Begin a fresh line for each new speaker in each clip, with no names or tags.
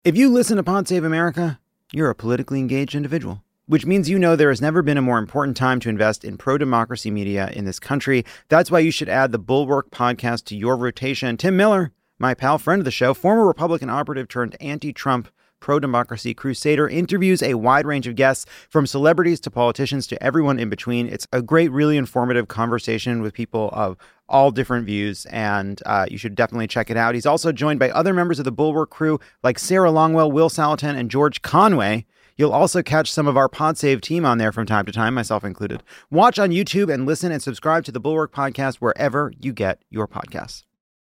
If you listen to Pod Save America, you're a politically engaged individual, which means you know there has never been a more important time to invest in pro-democracy media in this country. That's why you should add the Bulwark podcast to your rotation. Tim Miller, my pal, friend of the show, former Republican operative turned anti-Trump pro-democracy crusader, interviews a wide range of guests, from celebrities to politicians to everyone in between. It's a great, really informative conversation with people of all different views, and you should definitely check it out. He's also joined by other members of the Bulwark crew like Sarah Longwell, Will Salatin, and George Conway. You'll also catch some of our PodSave team on there from time to time, myself included. Watch on YouTube and listen and subscribe to the Bulwark podcast wherever you get your podcasts.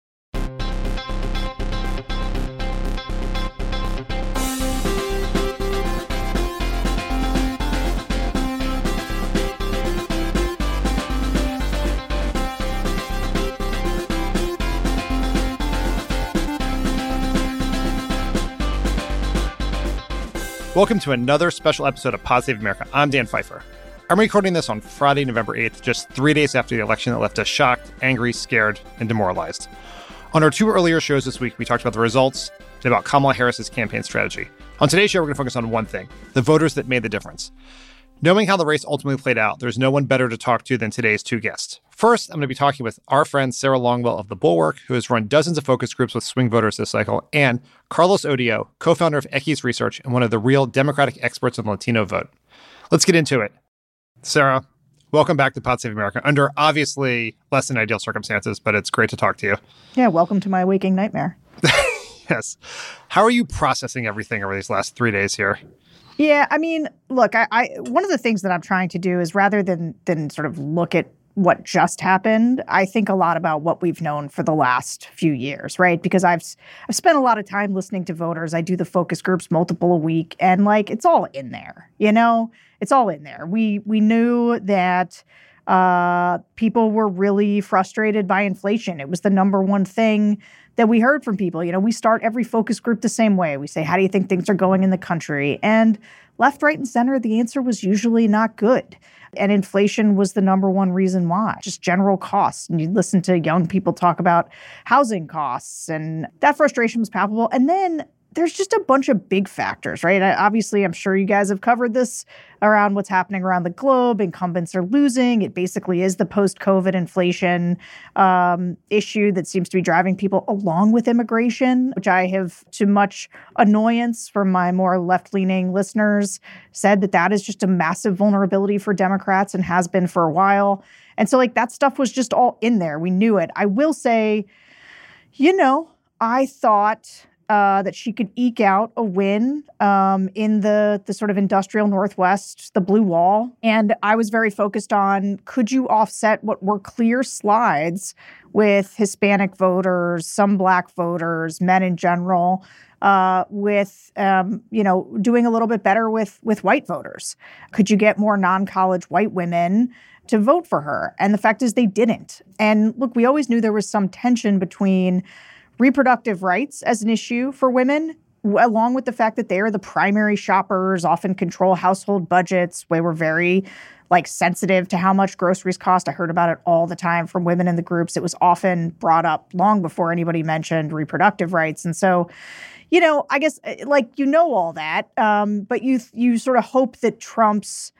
Welcome to another special episode of Pod Save America. I'm Dan Pfeiffer. I'm recording this on Friday, November 8th, just 3 days after the election that left us shocked, angry, scared, and demoralized. On our two earlier shows this week, we talked about the results and about Kamala Harris's campaign strategy. On today's show, we're going to focus on one thing: the voters that made the difference. Knowing how the race ultimately played out, there's no one better to talk to than today's two guests. First, I'm going to be talking with our friend Sarah Longwell of the Bulwark, who has run dozens of focus groups with swing voters this cycle, and Carlos Odio, co-founder of Equis Research and one of the real Democratic experts on the Latino vote. Let's get into it. Sarah, welcome back to Pod Save America under obviously less than ideal circumstances, but it's great to talk to you.
Yeah, welcome to my waking nightmare.
Yes. How are you processing everything over these last 3 days here?
Yeah, I mean, look, I one of the things that I'm trying to do is rather than sort of look at what just happened, I think a lot about what we've known for the last few years, right? Because I've spent a lot of time listening to voters. I do the focus groups multiple a week, and like it's all in there, you know? It's all in there. We knew that people were really frustrated by inflation. It was the number one thing that we heard from people. You know, we start every focus group the same way. We say, how do you think things are going in the country? And left, right, and center, the answer was usually not good. And inflation was the number one reason why, just general costs. And you listen to young people talk about housing costs, and that frustration was palpable. And then there's just a bunch of big factors, right? Obviously, I'm sure you guys have covered this around what's happening around the globe. Incumbents are losing. It basically is the post-COVID inflation issue that seems to be driving people, along with immigration, which I have, to much annoyance from my more left-leaning listeners, said that is just a massive vulnerability for Democrats and has been for a while. And so, like, that stuff was just all in there. We knew it. I will say, you know, I thought that she could eke out a win in the sort of industrial Northwest, the blue wall. And I was very focused on, could you offset what were clear slides with Hispanic voters, some Black voters, men in general, with, doing a little bit better with white voters? Could you get more non-college white women to vote for her? And the fact is they didn't. And look, we always knew there was some tension between reproductive rights as an issue for women, along with the fact that they are the primary shoppers, often control household budgets. They were very sensitive to how much groceries cost. I heard about it all the time from women in the groups. It was often brought up long before anybody mentioned reproductive rights. And so, you know, I guess all that, but you sort of hope that Trump's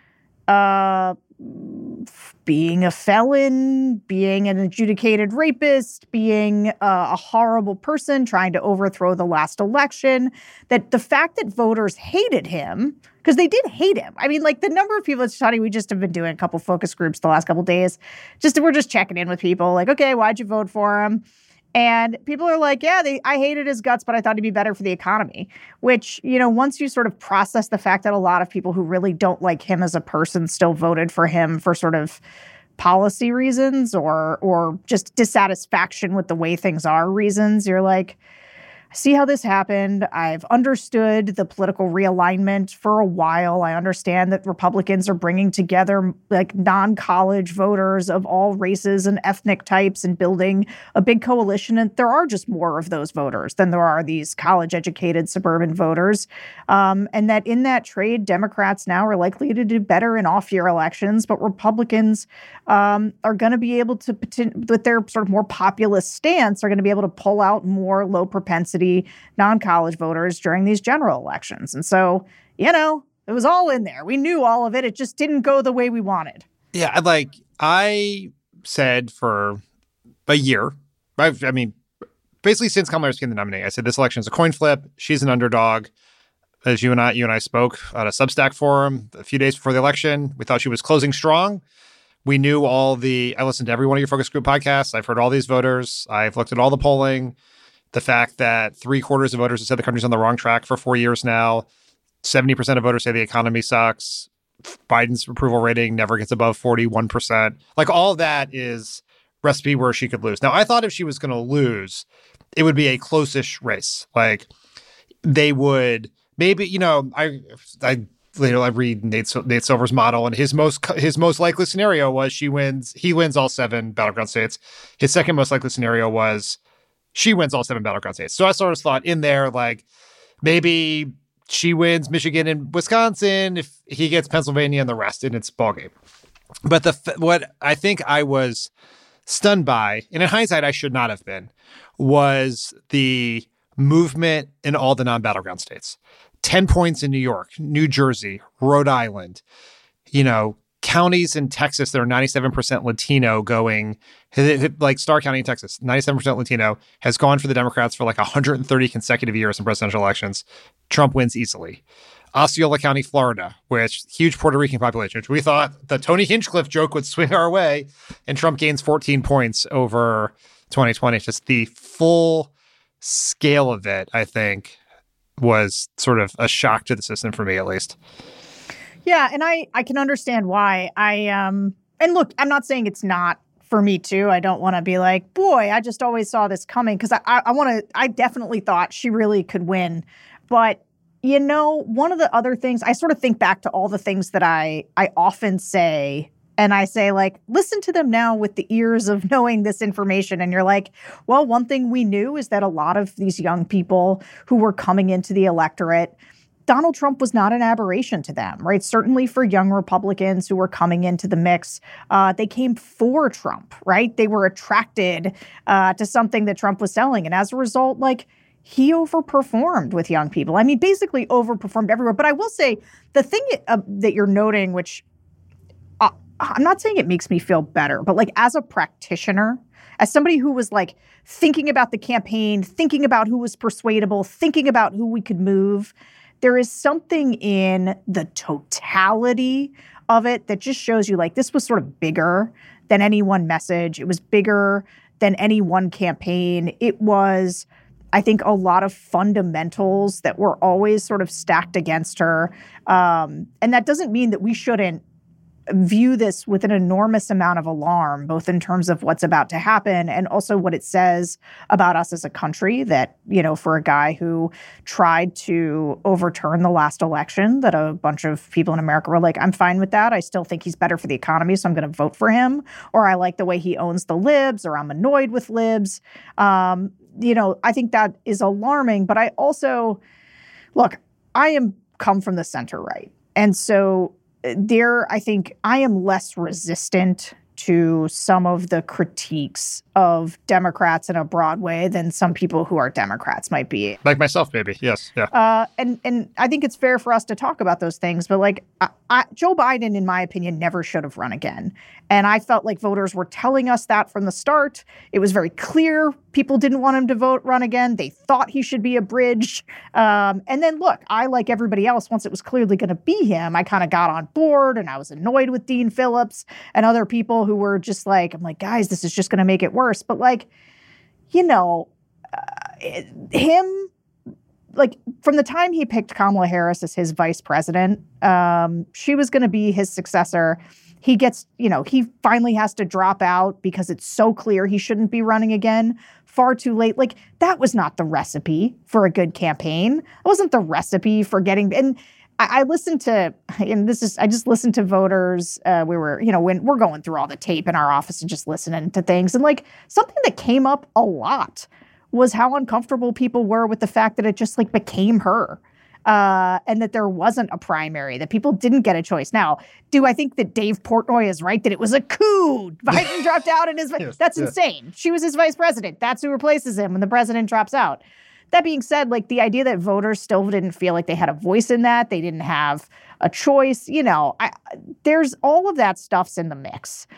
being a felon, being an adjudicated rapist, being a horrible person, trying to overthrow the last election, that the fact that voters hated him, because they did hate him. I mean, the number of people, it's funny, we just have been doing a couple focus groups the last couple days. We're just checking in with people, okay, why'd you vote for him? And people are like, yeah, I hated his guts, but I thought he'd be better for the economy, which, you know, once you sort of process the fact that a lot of people who really don't like him as a person still voted for him for sort of policy reasons or just dissatisfaction with the way things are reasons, you're like, I see how this happened. I've understood the political realignment for a while. I understand that Republicans are bringing together non-college voters of all races and ethnic types and building a big coalition. And there are just more of those voters than there are these college-educated suburban voters. And that in that trade, Democrats now are likely to do better in off-year elections, but Republicans are going to be able to, with their sort of more populist stance, are going to be able to pull out more low propensity high-propensity non-college voters during these general elections. And so, it was all in there. We knew all of it. It just didn't go the way we wanted.
Yeah, I said for a year, I mean, basically since Kamala Harris became the nominee, I said this election is a coin flip. She's an underdog. As you and I spoke at a Substack forum a few days before the election, we thought she was closing strong. We knew I listened to every one of your focus group podcasts. I've heard all these voters. I've looked at all the polling. The fact that 3/4 of voters have said the country's on the wrong track for 4 years now. 70% of voters say the economy sucks. Biden's approval rating never gets above 41%. All of that is recipe where she could lose. Now, I thought if she was going to lose, it would be a close-ish race. They would maybe, I read Nate Silver's model, and his most likely scenario was he wins all 7 battleground states. His second most likely scenario was she wins all 7 battleground states. So I sort of thought in there, maybe she wins Michigan and Wisconsin if he gets Pennsylvania and the rest, and it's ballgame. But what I think I was stunned by, and in hindsight I should not have been, was the movement in all the non-battleground states. 10 points in New York, New Jersey, Rhode Island, counties in Texas that are 97% Latino going, Starr County in Texas, 97% Latino, has gone for the Democrats for 130 consecutive years in presidential elections. Trump wins easily. Osceola County, Florida, which huge Puerto Rican population, which we thought the Tony Hinchcliffe joke would swing our way, and Trump gains 14 points over 2020. Just the full scale of it, I think, was sort of a shock to the system for me, at least.
Yeah, and I can understand why. And look, I'm not saying it's not for me too. I don't want to be like, boy, I just always saw this coming, because I definitely thought she really could win. But one of the other things, I sort of think back to all the things that I often say, and I say, listen to them now with the ears of knowing this information. And you're like, well, one thing we knew is that a lot of these young people who were coming into the electorate, Donald Trump was not an aberration to them, right? Certainly for young Republicans who were coming into the mix, they came for Trump, right? They were attracted to something that Trump was selling. And as a result, he overperformed with young people. I mean, basically overperformed everywhere. But I will say the thing that you're noting, which I'm not saying it makes me feel better, but as a practitioner, as somebody who was thinking about the campaign, thinking about who was persuadable, thinking about who we could move, there is something in the totality of it that just shows you this was sort of bigger than any one message. It was bigger than any one campaign. It was, I think, a lot of fundamentals that were always sort of stacked against her. And that doesn't mean that we shouldn't view this with an enormous amount of alarm, both in terms of what's about to happen and also what it says about us as a country, that, for a guy who tried to overturn the last election, that a bunch of people in America were like, I'm fine with that. I still think he's better for the economy, so I'm going to vote for him. Or I like the way he owns the libs, or I'm annoyed with libs. I think that is alarming. But I also, look, I am come from the center right. And so I think I am less resistant to some of the critiques of Democrats in a broad way than some people who are Democrats might be.
Like myself, maybe. Yes. Yeah.
And I think it's fair for us to talk about those things. But Joe Biden, in my opinion, never should have run again. And I felt like voters were telling us that from the start. It was very clear people didn't want him to run again. They thought he should be a bridge. And then, look, I, like everybody else, once it was clearly going to be him, I kind of got on board, and I was annoyed with Dean Phillips and other people who were just I'm like, guys, this is just going to make it worse. But him, from the time he picked Kamala Harris as his vice president, she was going to be his successor. He gets, he finally has to drop out because it's so clear he shouldn't be running again. Far too late. That was not the recipe for a good campaign. It wasn't the recipe for getting, and I listened to, and I just listened to voters. We were, when we're going through all the tape in our office and just listening to things. And something that came up a lot was how uncomfortable people were with the fact that it just became her. And that there wasn't a primary, that people didn't get a choice. Now, do I think that Dave Portnoy is right that it was a coup? Biden dropped out and that's insane. She was his vice president. That's who replaces him when the president drops out. that being said, like the idea that voters still didn't feel like they had a voice in that, they didn't have a choice, there's all of that stuff's in the mix.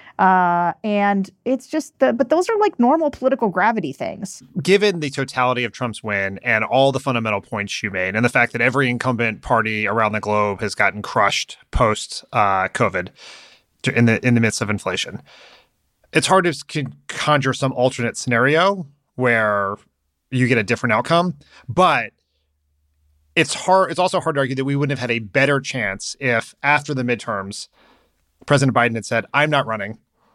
And it's just, but those are like normal political gravity things.
Given the totality of Trump's win and all the fundamental points you made, and the fact that every incumbent party around the globe has gotten crushed post-COVID in the midst of inflation, it's hard to conjure some alternate scenario where you get a different outcome. But it's also hard to argue that we wouldn't have had a better chance if, after the midterms, President Biden had said, I'm not running.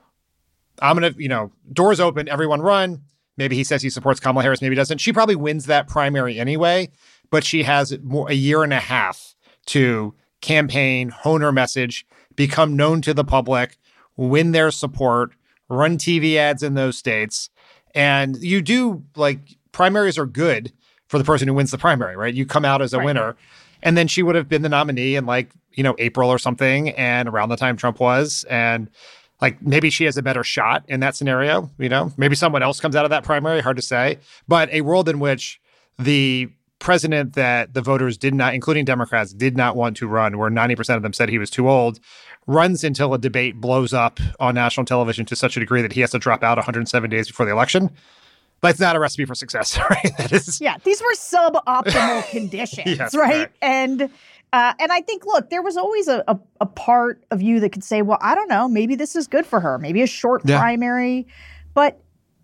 I'm going to, doors open, everyone run. Maybe he says he supports Kamala Harris, maybe he doesn't. She probably wins that primary anyway, but she has a year and a half to campaign, hone her message, become known to the public, win their support, run TV ads in those states. And you do, primaries are good for the person who wins the primary, right? You come out as a winner. And then she would have been the nominee in April or something, and around the time Trump was. And maybe she has a better shot in that scenario, maybe someone else comes out of that primary, hard to say. But a world in which the president that the voters did not, including Democrats, did not want to run, where 90% of them said he was too old, runs until a debate blows up on national television to such a degree that he has to drop out 107 days before the election. That's not a recipe for success, right? That is.
Yeah, these were suboptimal conditions, yes, right? And I think, look, there was always a part of you that could say, well, I don't know, maybe this is good for her, maybe a short primary, but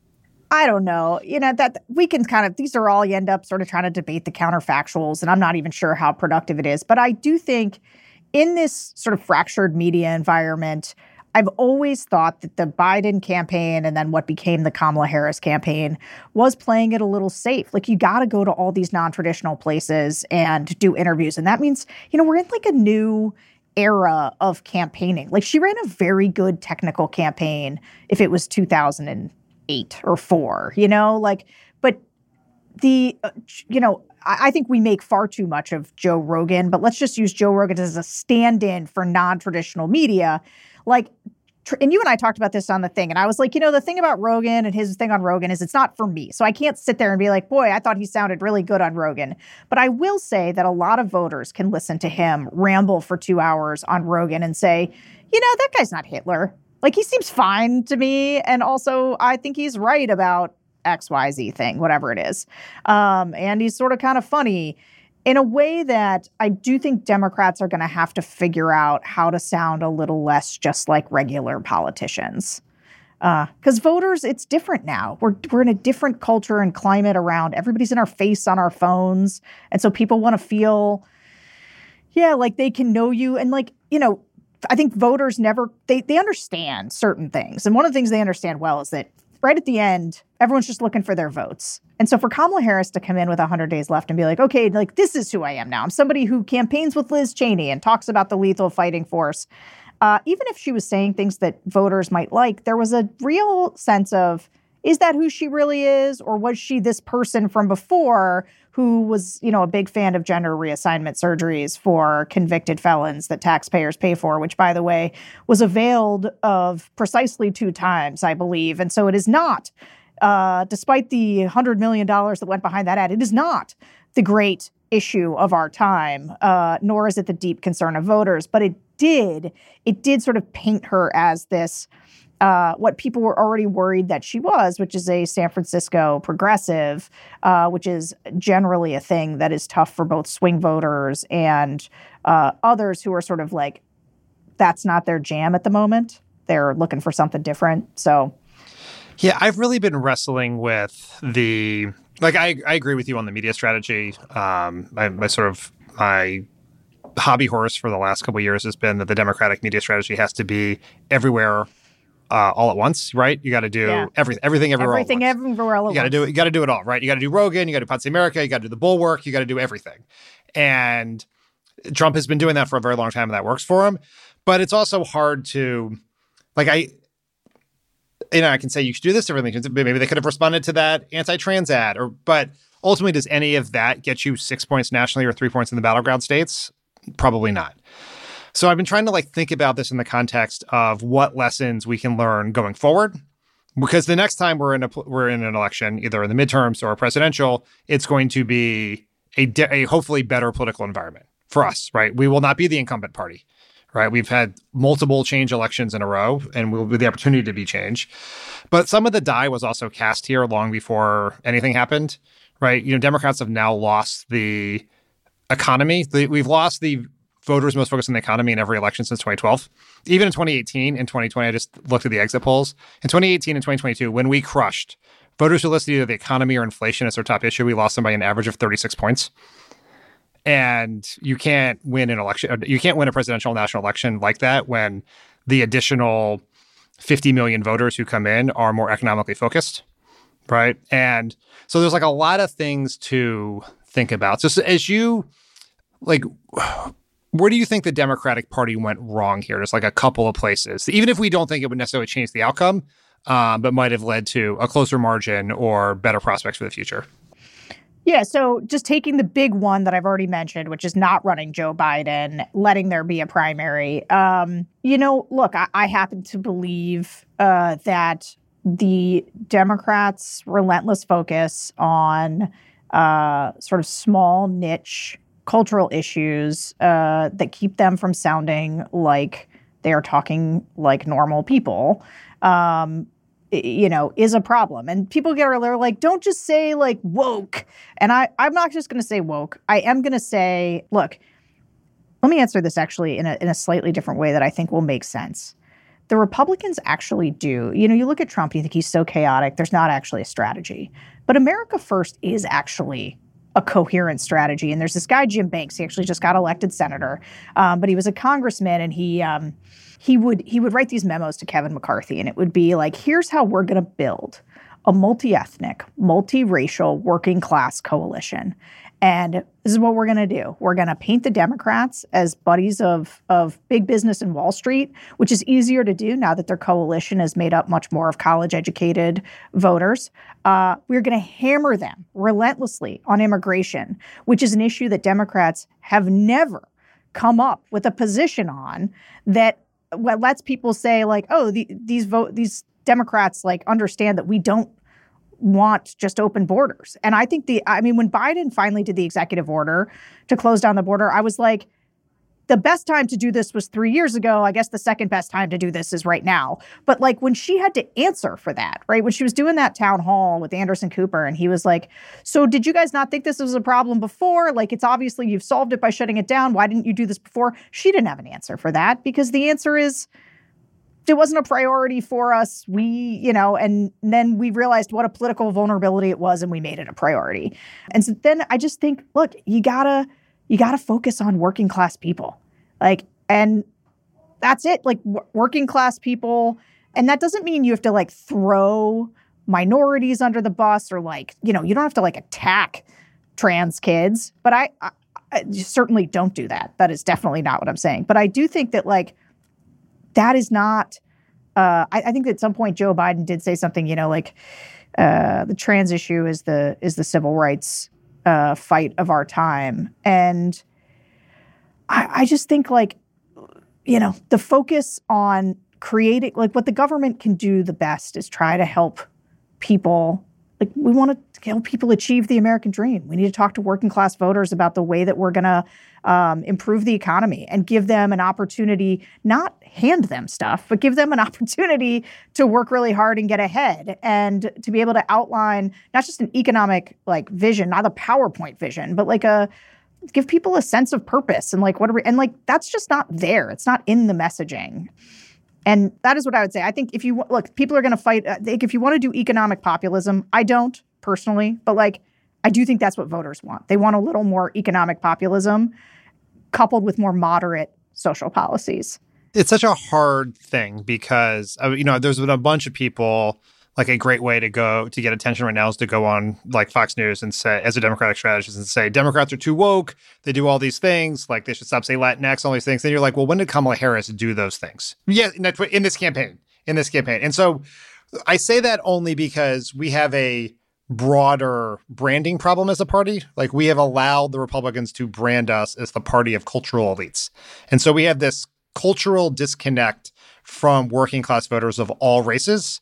I don't know. That we can these are all, you end up sort of trying to debate the counterfactuals, and I'm not even sure how productive it is. But I do think in this sort of fractured media environment, I've always thought that the Biden campaign and then what became the Kamala Harris campaign was playing it a little safe. You got to go to all these non-traditional places and do interviews. And that means, we're in a new era of campaigning. She ran a very good technical campaign if it was 2008 or 4, but I think we make far too much of Joe Rogan, but let's just use Joe Rogan as a stand-in for non-traditional media. And you and I talked about this on the thing, and I was like, the thing about Rogan and his thing on Rogan is it's not for me. So I can't sit there and be like, boy, I thought he sounded really good on Rogan. But I will say that a lot of voters can listen to him ramble for 2 hours on Rogan and say, that guy's not Hitler. He seems fine to me. And also, I think he's right about XYZ thing, whatever it is. And he's sort of kind of funny in a way that I do think Democrats are going to have to figure out how to sound a little less just like regular politicians. Because voters, it's different now. We're in a different culture and climate around. Everybody's in our face on our phones. And so people want to feel, like they can know you. And I think voters they understand certain things. And one of the things they understand well is that right at the end, everyone's just looking for their votes. And so for Kamala Harris to come in with 100 days left and be like, okay, this is who I am now. I'm somebody who campaigns with Liz Cheney and talks about the lethal fighting force. Even if she was saying things that voters might like, there was a real sense of, is that who she really is? Or was she this person from before who was, a big fan of gender reassignment surgeries for convicted felons that taxpayers pay for, which, by the way, was availed of precisely 2 times, I believe. And so it is not, despite the $100 million that went behind that ad, it is not the great issue of our time, nor is it the deep concern of voters. But it did sort of paint her as this, what people were already worried that she was, which is a San Francisco progressive, which is generally a thing that is tough for both swing voters and others who are sort of that's not their jam at the moment. They're looking for something different. So,
yeah, I've really been wrestling with I agree with you on the media strategy. My hobby horse for the last couple of years has been that the Democratic media strategy has to be everywhere all at once, right? You got to do everything everywhere all at once. You got to do it all, right? You got to do Rogan, you got to do Pod Save America, you got to do the Bulwark, you got to do everything. And Trump has been doing that for a very long time, and that works for him. But it's also hard to, I can say you should do this differently. Maybe they could have responded to that anti-trans ad, but ultimately, does any of that get you 6 points nationally or 3 points in the battleground states? Probably not. So I've been trying to think about this in the context of what lessons we can learn going forward Because the next time we're in an election, either in the midterms or a presidential, it's going to be a hopefully better political environment for us, right? We will not be the incumbent party, right? We've had multiple change elections in a row, and we'll be the opportunity to be changed. But some of the die was also cast here long before anything happened, right? Democrats have now lost the economy. We've lost the voters most focused on the economy in every election since 2012. Even in 2018 and 2020, I just looked at the exit polls. In 2018 and 2022, when we crushed voters who listed either the economy or inflation as their top issue, we lost them by an average of 36 points. And you can't win an election. You can't win a presidential national election like that when the additional 50 million voters who come in are more economically focused, right? And so there's like a lot of things to think about. So as you like, where do you think the Democratic Party went wrong here? There's like a couple of places, even if we don't think it would necessarily change the outcome, but might have led to a closer margin or better prospects for the future.
Yeah, so just taking the big one that I've already mentioned, which is not running Joe Biden, letting there be a primary. Look, I happen to believe that the Democrats' relentless focus on sort of small niche cultural issues that keep them from sounding like they are talking like normal people, is a problem. And people they're like, don't just say like woke. And I'm not just going to say woke. I am going to say, look, let me answer this actually in a slightly different way that I think will make sense. The Republicans actually do. You look at Trump, you think he's so chaotic. There's not actually a strategy. But America First is actually a coherent strategy. And there's this guy, Jim Banks. He actually just got elected senator, but he was a congressman, and he would write these memos to Kevin McCarthy, and it would be like, here's how we're going to build a multi-ethnic, multiracial, working class coalition. And this is what we're going to do. We're going to paint the Democrats as buddies of big business and Wall Street, which is easier to do now that their coalition is made up much more of college-educated voters. We're going to hammer them relentlessly on immigration, which is an issue that Democrats have never come up with a position on that lets people say like, oh, these Democrats like understand that we don't want just open borders. And I think when Biden finally did the executive order to close down the border, I was like, the best time to do this was 3 years ago. I guess the second best time to do this is right now. But like when she had to answer for that, right? When she was doing that town hall with Anderson Cooper, and he was like, so did you guys not think this was a problem before? Like, it's obviously you've solved it by shutting it down. Why didn't you do this before? She didn't have an answer for that, because the answer is, it wasn't a priority for us. And then we realized what a political vulnerability it was, and we made it a priority. And so then I just think, look, you gotta focus on working class people. Like, and that's it. Like working class people. And that doesn't mean you have to like throw minorities under the bus, or like, you don't have to like attack trans kids. But I certainly don't do that. That is definitely not what I'm saying. But I do think that like, that is not, I think that at some point Joe Biden did say something, the trans issue is the civil rights fight of our time. And I just think like, the focus on creating, like what the government can do the best is try to help people. Like we want to help people achieve the American dream. We need to talk to working class voters about the way that we're going to improve the economy and give them an opportunity, not hand them stuff, but give them an opportunity to work really hard and get ahead, and to be able to outline not just an economic like vision, not a PowerPoint vision, but like give people a sense of purpose and like that's just not there. It's not in the messaging. And that is what I would say. I think if you look, people are going to fight. If you want to do economic populism, I don't personally, but like I do think that's what voters want. They want a little more economic populism coupled with more moderate social policies.
It's such a hard thing because, there's been a bunch of people, like a great way to get attention right now is to go on like Fox News and say, as a Democratic strategist, and say, Democrats are too woke. They do all these things. Like they should stop saying Latinx, all these things. Then you're like, well, when did Kamala Harris do those things? Yeah, in this campaign. And so I say that only because we have a broader branding problem as a party. Like we have allowed the Republicans to brand us as the party of cultural elites. And so we have this cultural disconnect from working class voters of all races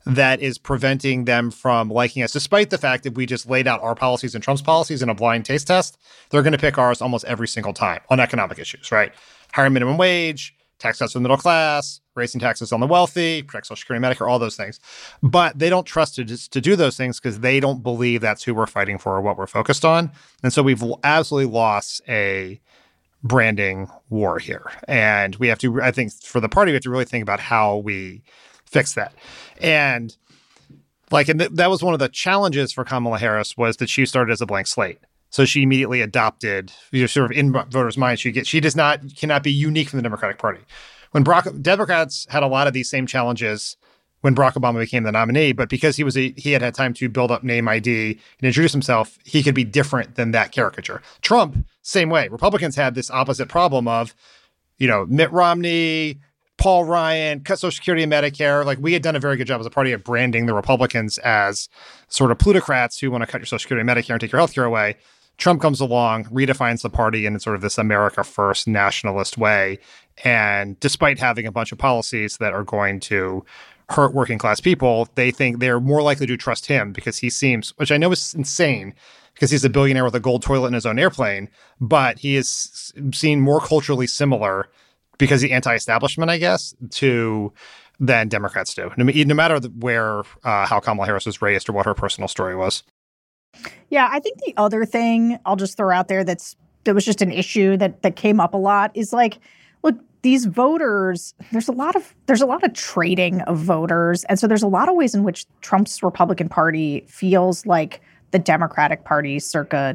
that is preventing them from liking us, despite the fact that we just laid out our policies and Trump's policies in a blind taste test. They're going to pick ours almost every single time on economic issues, right? Higher minimum wage, tax cuts for the middle class, raising taxes on the wealthy, protect Social Security, Medicare, all those things. But they don't trust to do those things because they don't believe that's who we're fighting for or what we're focused on. And so we've absolutely lost a branding war here. And we have to, I think for the party, we have to really think about how we fix that. And that was one of the challenges for Kamala Harris, was that she started as a blank slate. So she immediately adopted, sort of in voters' minds, cannot be unique from the Democratic Party. When Democrats had a lot of these same challenges when Barack Obama became the nominee, but because he had time to build up name ID and introduce himself, he could be different than that caricature. Trump, same way. Republicans had this opposite problem of, Mitt Romney, Paul Ryan, cut Social Security and Medicare. We had done a very good job as a party of branding the Republicans as sort of plutocrats who want to cut your Social Security and Medicare and take your healthcare away. Trump comes along, redefines the party in sort of this America First nationalist way. And despite having a bunch of policies that are going to hurt working class people, they think they're more likely to trust him because he seems, which I know is insane because he's a billionaire with a gold toilet in his own airplane, but he is seen more culturally similar because the anti-establishment, I guess, than Democrats do, no matter how Kamala Harris was raised or what her personal story was.
Yeah, I think the other thing I'll just throw out there that was just an issue that came up a lot is look, these voters, there's a lot of trading of voters. And so there's a lot of ways in which Trump's Republican Party feels like the Democratic Party circa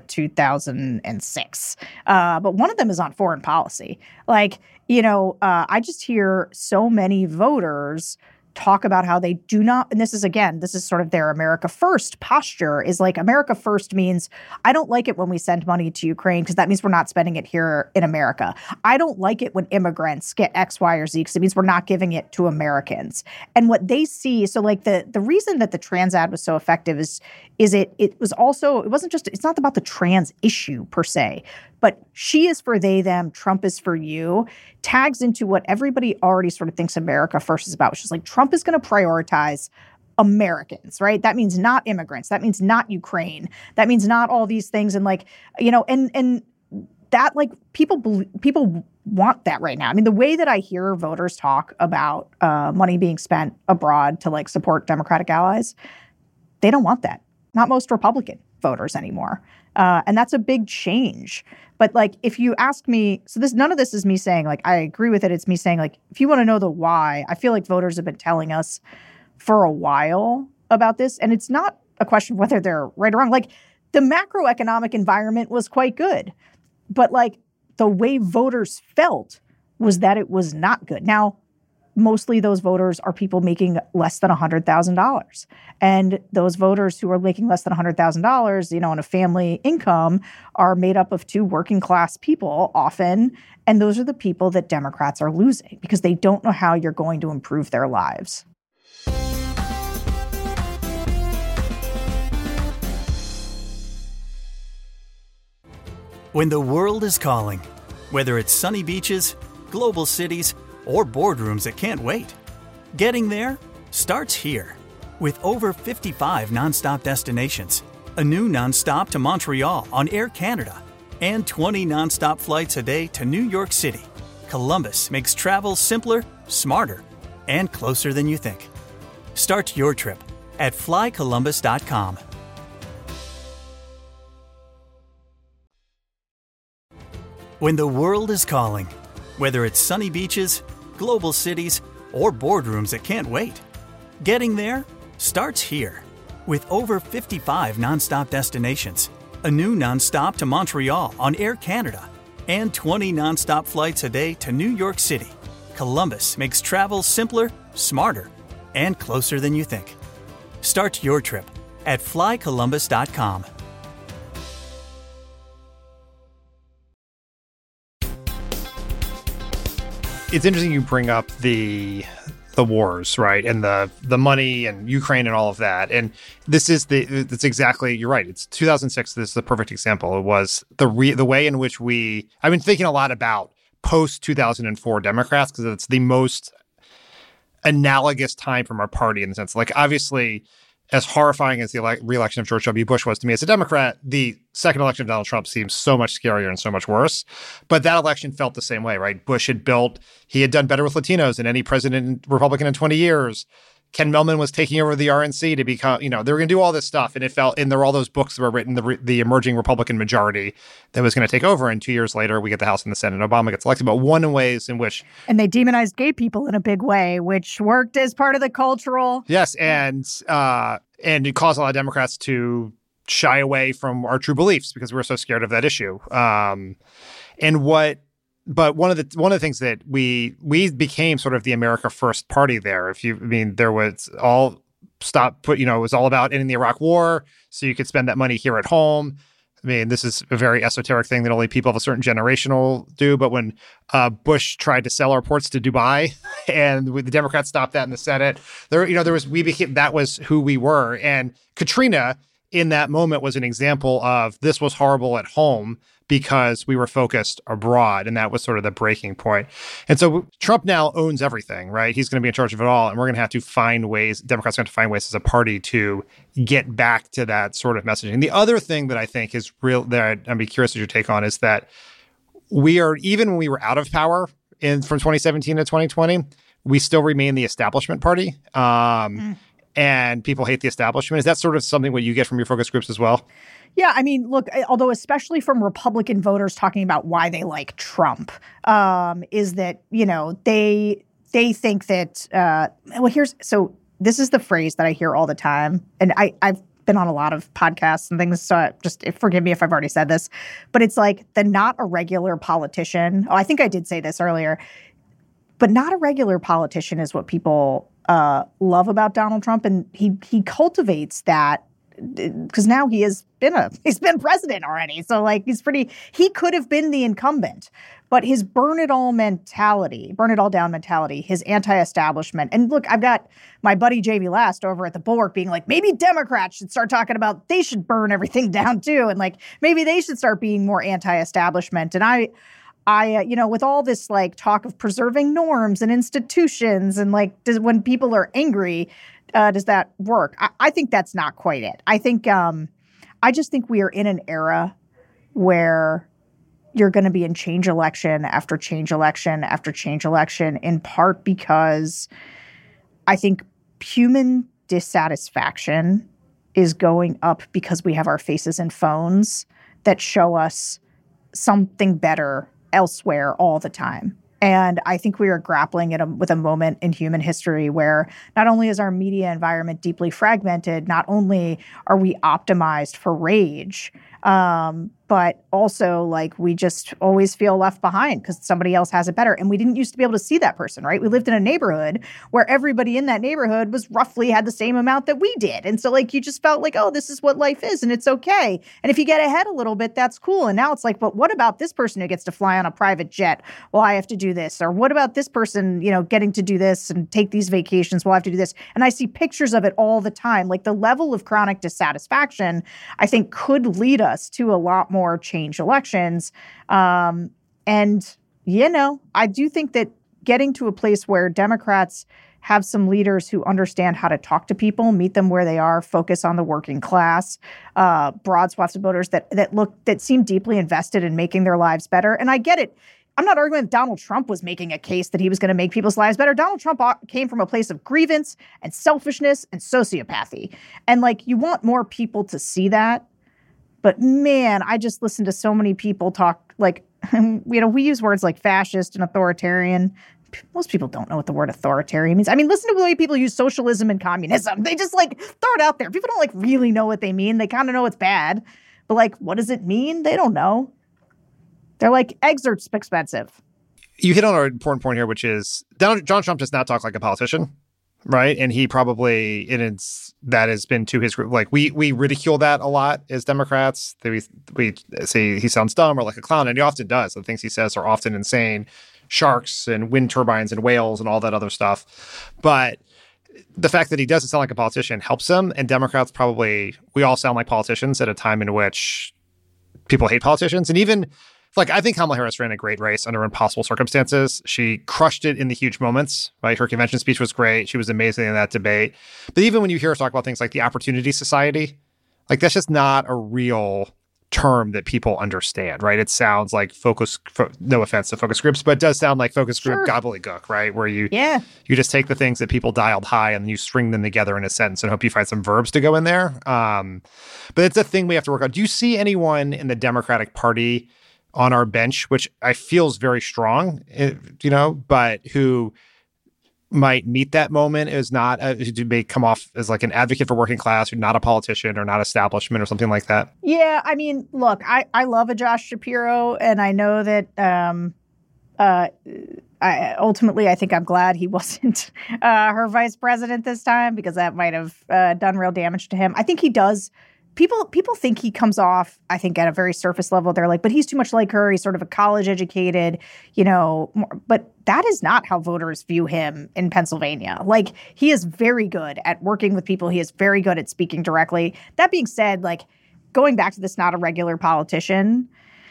2006. But one of them is on foreign policy. I just hear so many voters talk about how they do not, and this is sort of their America First posture, is America First means I don't like it when we send money to Ukraine because that means we're not spending it here in America. I don't like it when immigrants get X, Y, or Z because it means we're not giving it to Americans. And what they see, so the reason that the trans ad was so effective is it wasn't just, it's not about the trans issue per se, but she is for they, them, Trump is for you, tags into what everybody already sort of thinks America First is about, which is Trump is going to prioritize Americans, right? That means not immigrants. That means not Ukraine. That means not all these things. And and that people want that right now. I mean, the way that I hear voters talk about money being spent abroad to support Democratic allies, they don't want that. Not most Republican voters anymore. And that's a big change. But if you ask me, so none of this is me saying I agree with it. It's me saying if you want to know the why, I feel like voters have been telling us for a while about this. And it's not a question of whether they're right or wrong. The macroeconomic environment was quite good. But the way voters felt was that it was not good. Now, mostly those voters are people making less than $100,000. And those voters who are making less than $100,000, on a family income are made up of two working class people often. And those are the people that Democrats are losing because they don't know how you're going to improve their lives.
When the world is calling, whether it's sunny beaches, global cities, or boardrooms that can't wait, getting there starts here. With over 55 nonstop destinations, a new nonstop to Montreal on Air Canada, and 20 nonstop flights a day to New York City, Columbus makes travel simpler, smarter, and closer than you think. Start your trip at flycolumbus.com. When the world is calling, whether it's sunny beaches, global cities, or boardrooms that can't wait, getting there starts here. With over 55 nonstop destinations, a new nonstop to Montreal on Air Canada, and 20 nonstop flights a day to New York City, Columbus makes travel simpler, smarter, and closer than you think. Start your trip at flycolumbus.com.
It's interesting you bring up the wars, right? And the money and Ukraine and all of that. And this is it's exactly, you're right. It's 2006. This is the perfect example. It was the way in which I've been thinking a lot about post 2004 Democrats because it's the most analogous time from our party in the sense, like, obviously, as horrifying as the re-election of George W. Bush was to me as a Democrat, the second election of Donald Trump seems so much scarier and so much worse. But that election felt the same way, right? Bush had done better with Latinos than any president Republican in 20 years. Ken Millman was taking over the RNC to become, they were going to do all this stuff. And there were all those books that were written, the emerging Republican majority that was going to take over. And 2 years later, we get the House and the Senate and Obama gets elected. But one of the ways in which...
And they demonized gay people in a big way, which worked as part of the cultural...
Yes. And it caused a lot of Democrats to shy away from our true beliefs because we were so scared of that issue. But one of the things that we became sort of the America First party there. There was it was all about ending the Iraq War, so you could spend that money here at home. I mean, this is a very esoteric thing that only people of a certain generation will do. But when Bush tried to sell our ports to Dubai, and the Democrats stopped that in the Senate, that was who we were. And Katrina, in that moment, was an example of this was horrible at home because we were focused abroad, and that was sort of the breaking point. And so Trump now owns everything, right? He's going to be in charge of it all, and we're going to have to find ways, Democrats are going to find ways as a party to get back to that sort of messaging. The other thing that I think is real, that I'd be curious what your take on, is that even when we were out of power from 2017 to 2020, we still remain the establishment party. And people hate the establishment. Is that sort of something what you get from your focus groups as well?
Yeah, I mean, look, although especially from Republican voters talking about why they like Trump, is that, they think that, this is the phrase that I hear all the time. And I've been on a lot of podcasts and things, so just forgive me if I've already said this, but it's like the not a regular politician. Oh, I think I did say this earlier, but not a regular politician is what people love about Donald Trump. And he cultivates that because now he's been president already. So like he could have been the incumbent, but his burn it all down mentality, his anti-establishment. And look, I've got my buddy JV Last over at the Bulwark being like, maybe Democrats should start talking about they should burn everything down too. And like, maybe they should start being more anti-establishment. And I, with all this like talk of preserving norms and institutions and like, when people are angry, does that work? I think that's not quite it. I think, I just think we are in an era where you're going to be in change election after change election after change election, in part because I think human dissatisfaction is going up because we have our faces in phones that show us something better elsewhere all the time. And I think we are grappling with a moment in human history where not only is our media environment deeply fragmented, not only are we optimized for rage, but also like we just always feel left behind because somebody else has it better. And we didn't used to be able to see that person, right? We lived in a neighborhood where everybody in that neighborhood was roughly had the same amount that we did. And so like you just felt like, oh, this is what life is and it's okay. And if you get ahead a little bit, that's cool. And now it's like, but what about this person who gets to fly on a private jet? Well, I have to do this. Or what about this person, getting to do this and take these vacations? Well, I have to do this. And I see pictures of it all the time. Like the level of chronic dissatisfaction, I think could lead us to a lot more change elections. I do think that getting to a place where Democrats have some leaders who understand how to talk to people, meet them where they are, focus on the working class, broad swaths of voters that seem deeply invested in making their lives better. And I get it. I'm not arguing that Donald Trump was making a case that he was going to make people's lives better. Donald Trump came from a place of grievance and selfishness and sociopathy. And like, you want more people to see that. But man, I just listen to so many people talk like, we use words like fascist and authoritarian. Most people don't know what the word authoritarian means. I mean, listen to the way people use socialism and communism. They just like throw it out there. People don't like really know what they mean. They kind of know it's bad. But like, what does it mean? They don't know. They're like, eggs are expensive.
You hit on an important point here, which is John Trump does not talk like a politician. Right. And he probably, that has been to his group. Like we ridicule that a lot as Democrats. We say he sounds dumb or like a clown. And he often does. The things he says are often insane. Sharks and wind turbines and whales and all that other stuff. But the fact that he doesn't sound like a politician helps him. And Democrats we all sound like politicians at a time in which people hate politicians. And even Like, I think Kamala Harris ran a great race under impossible circumstances. She crushed it in the huge moments, right? Her convention speech was great. She was amazing in that debate. But even when you hear her talk about things like the Opportunity Society, like, that's just not a real term that people understand, right? It sounds like no offense to focus groups, but it does sound like focus group gobbledygook, right? Where you just take the things that people dialed high and you string them together in a sentence and hope you find some verbs to go in there. But it's a thing we have to work on. Do you see anyone in the Democratic Party on our bench, which I feel is very strong, but who might meet that moment is not, who may come off as like an advocate for working class, who's not a politician or not establishment or something like that?
Yeah, I mean, look, I love a Josh Shapiro, and I know that I think I'm glad he wasn't her vice president this time, because that might have done real damage to him. I think he does. People think he comes off, I think, at a very surface level. They're like, but he's too much like her. He's sort of a college educated, but that is not how voters view him in Pennsylvania. Like, he is very good at working with people. He is very good at speaking directly. That being said, like, going back to this, not a regular politician,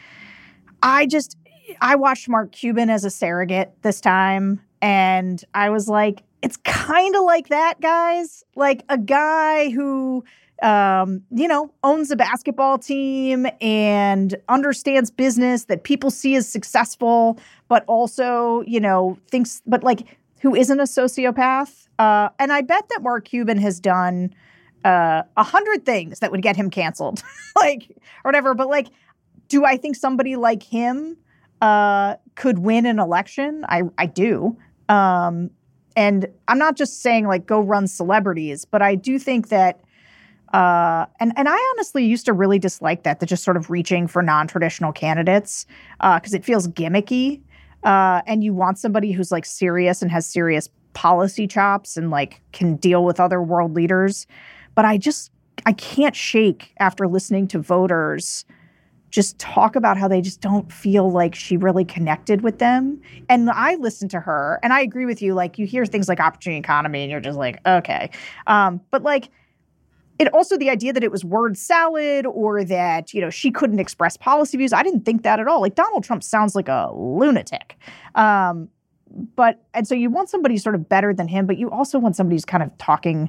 I watched Mark Cuban as a surrogate this time, and I was like, it's kind of like that, guys. Like, a guy who owns a basketball team and understands business that people see as successful, but also, thinks, but like, who isn't a sociopath. And I bet that Mark Cuban has done 100 things that would get him canceled, like, or whatever. But like, do I think somebody like him could win an election? I do. And I'm not just saying like go run celebrities, but I do think that and I honestly used to really dislike that just sort of reaching for non-traditional candidates because it feels gimmicky. And you want somebody who's like serious and has serious policy chops and like can deal with other world leaders. But I can't shake after listening to voters just talk about how they just don't feel like she really connected with them. And I listened to her and I agree with you. Like, you hear things like opportunity economy and you're just like, okay. But like, it also, the idea that it was word salad or that, she couldn't express policy views, I didn't think that at all. Like, Donald Trump sounds like a lunatic. And so you want somebody sort of better than him, but you also want somebody who's kind of talking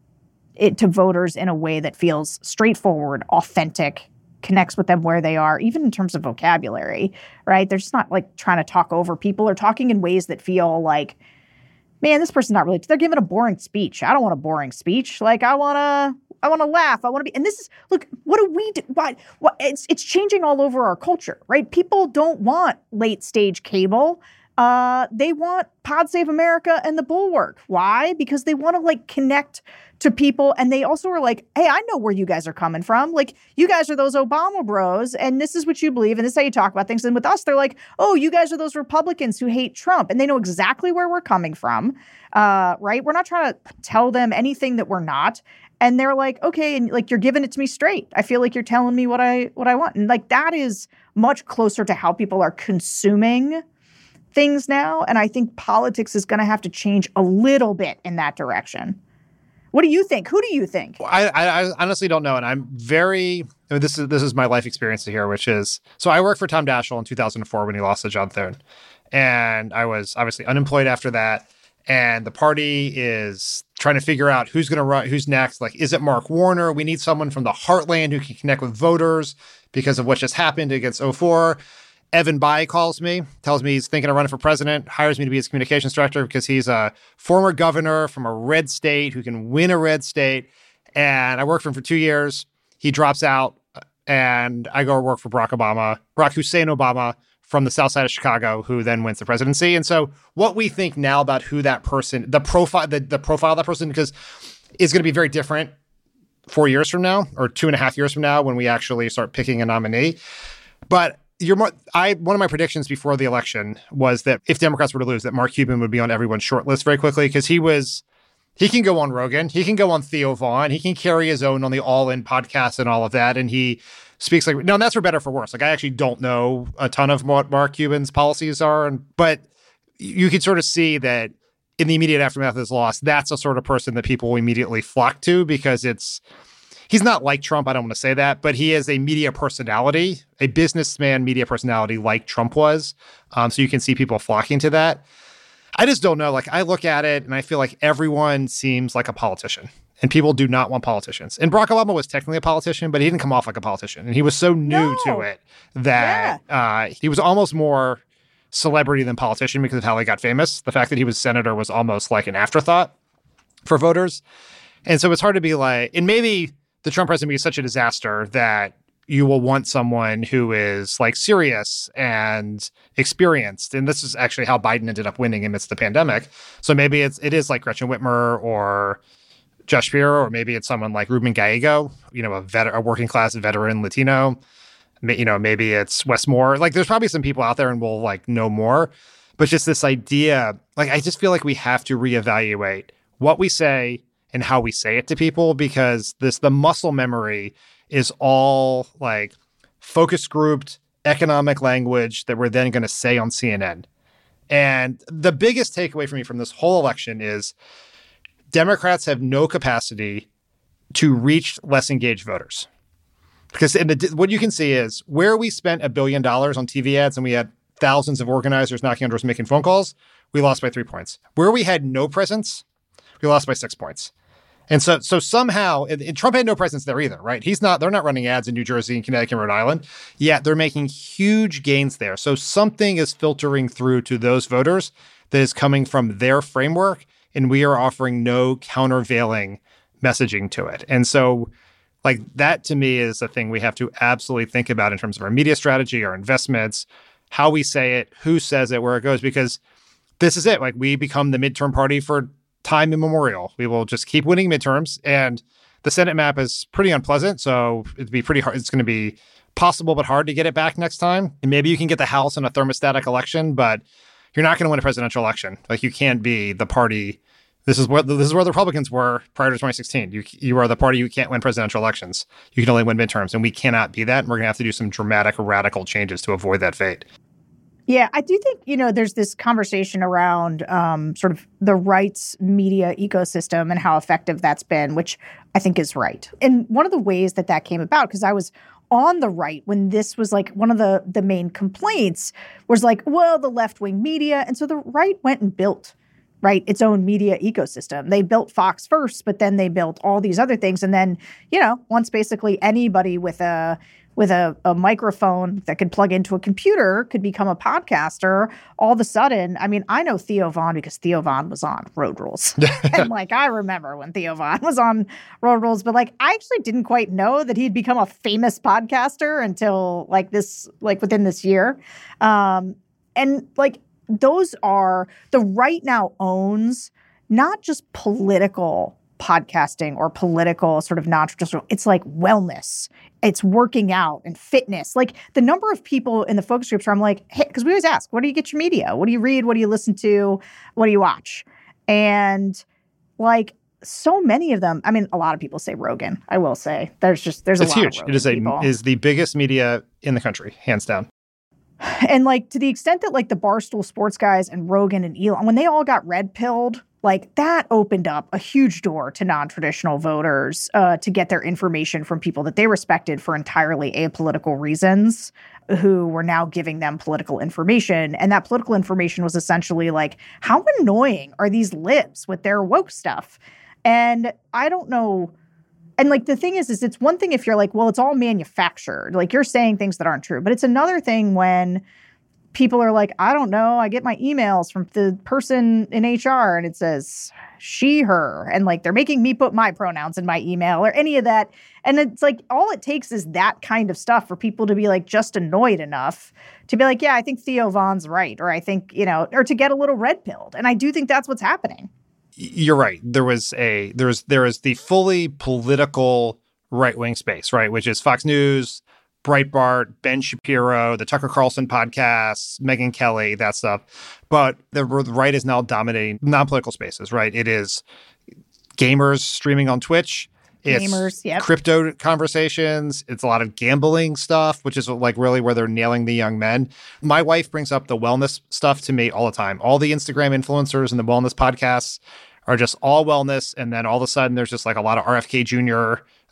it to voters in a way that feels straightforward, authentic, connects with them where they are, even in terms of vocabulary, right? They're just not like trying to talk over people or talking in ways that feel like, man, this person's not really, they're giving a boring speech. I don't want a boring speech. Like, I want to laugh. I want to be, and this is, look, what do we do? What it's changing all over our culture, right? People don't want late stage cable. They want Pod Save America and The Bulwark. Why? Because they want to like connect to people. And they also are like, hey, I know where you guys are coming from. Like, you guys are those Obama bros and this is what you believe. And this is how you talk about things. And with us, they're like, oh, you guys are those Republicans who hate Trump. And they know exactly where we're coming from. Right? We're not trying to tell them anything that we're not. And they're like, okay, and like, you're giving it to me straight. I feel like you're telling me what I want. And like, that is much closer to how people are consuming things now. And I think politics is going to have to change a little bit in that direction. What do you think? Who do you think?
I honestly don't know. And I'm this is my life experience here, which is, so I worked for Tom Daschle in 2004 when he lost to John Thune. And I was obviously unemployed after that. And the party is trying to figure out who's going to run, who's next. Like, is it Mark Warner? We need someone from the heartland who can connect with voters because of what just happened against 04. Evan Bayh calls me, tells me he's thinking of running for president, hires me to be his communications director because he's a former governor from a red state who can win a red state. And I worked for him for 2 years. He drops out and I go work for Barack Hussein Obama from the south side of Chicago, who then wins the presidency. And so what we think now about who that person, the profile of that person, because is going to be very different 4 years from now or 2.5 years from now when we actually start picking a nominee. But one of my predictions before the election was that if Democrats were to lose, that Mark Cuban would be on everyone's short list very quickly because he can go on Rogan, he can go on Theo Vaughn, he can carry his own on the All In podcast and all of that, and he speaks like, no, and that's for better or for worse. Like, I actually don't know a ton of what Mark Cuban's policies are, but you can sort of see that in the immediate aftermath of his loss, that's the sort of person that people immediately flock to because he's not like Trump. I don't want to say that, but he is a media personality, a businessman media personality like Trump was. So you can see people flocking to that. I just don't know. Like, I look at it and I feel like everyone seems like a politician, and people do not want politicians. And Barack Obama was technically a politician, but he didn't come off like a politician. And he was so new to it that he was almost more celebrity than politician because of how he got famous. The fact that he was senator was almost like an afterthought for voters. And so it's hard to be like, and maybe the Trump presidency is such a disaster that you will want someone who is like serious and experienced. And this is actually how Biden ended up winning amidst the pandemic. So maybe it is like Gretchen Whitmer or Josh Shapiro, or maybe it's someone like Ruben Gallego, a working class veteran Latino. Maybe it's Wes Moore. Like, there's probably some people out there and we'll like know more. But just this idea, like, I just feel like we have to reevaluate what we say and how we say it to people, because the muscle memory is all like focus grouped economic language that we're then going to say on CNN. And the biggest takeaway for me from this whole election is Democrats have no capacity to reach less engaged voters. Because what you can see is where we spent $1 billion on TV ads and we had thousands of organizers knocking on doors making phone calls, we lost by 3 points. Where we had no presence, we lost by 6 points. And so somehow, and Trump had no presence there either, right? They're not running ads in New Jersey and Connecticut and Rhode Island, yet they're making huge gains there. So something is filtering through to those voters that is coming from their framework, and we are offering no countervailing messaging to it. And so, like, that to me is a thing we have to absolutely think about in terms of our media strategy, our investments, how we say it, who says it, where it goes, because this is it. Like, we become the midterm party for time immemorial. We will just keep winning midterms, and the Senate map is pretty unpleasant. So it'd be pretty hard. It's going to be possible, but hard to get it back next time. And maybe you can get the House in a thermostatic election, but you're not going to win a presidential election. Like, you can't be the party. This is where the Republicans were prior to 2016. You are the party who can't win presidential elections. You can only win midterms, and we cannot be that. And we're going to have to do some dramatic, radical changes to avoid that fate.
Yeah, I do think, there's this conversation around sort of the right's media ecosystem and how effective that's been, which I think is right. And one of the ways that came about, because I was on the right when this was like one of the main complaints was like, well, the left-wing media. And so the right went and built, right, its own media ecosystem. They built Fox first, but then they built all these other things. And then, once basically anybody with a microphone that could plug into a computer could become a podcaster, all of a sudden, I mean, I know Theo Von because Theo Von was on Road Rules. And I remember when Theo Von was on Road Rules, but I actually didn't quite know that he'd become a famous podcaster until within this year. Those are, the right now owns not just political podcasting or political sort of non-traditional, it's like wellness, it's working out and fitness. Like, the number of people in the focus groups where I'm like, hey, because we always ask, where do you get your media? What do you read? What do you listen to? What do you watch? And so many of them, I mean, a lot of people say Rogan. I will say there's a lot of Rogan. It
is the biggest media in the country, hands down.
And to the extent that the Barstool Sports guys and Rogan and Elon, when they all got red pilled, that opened up a huge door to non-traditional voters to get their information from people that they respected for entirely apolitical reasons, who were now giving them political information. And that political information was essentially how annoying are these libs with their woke stuff? And I don't know. And the thing is it's one thing if you're well, it's all manufactured. You're saying things that aren't true. But it's another thing when people are I don't know, I get my emails from the person in HR and it says she, her, and they're making me put my pronouns in my email or any of that. And it's all it takes is that kind of stuff for people to be just annoyed enough to be yeah, I think Theo Von's right. Or I think, or to get a little red pilled. And I do think that's what's happening.
You're right. There is the fully political right-wing space, right? Which is Fox News, Breitbart, Ben Shapiro, the Tucker Carlson podcasts, Megyn Kelly, that stuff. But the right is now dominating non-political spaces, right? It is gamers streaming on Twitch. It's crypto conversations. It's a lot of gambling stuff, which is really where they're nailing the young men. My wife brings up the wellness stuff to me all the time. All the Instagram influencers and the wellness podcasts are just all wellness. And then all of a sudden there's just a lot of RFK Jr.,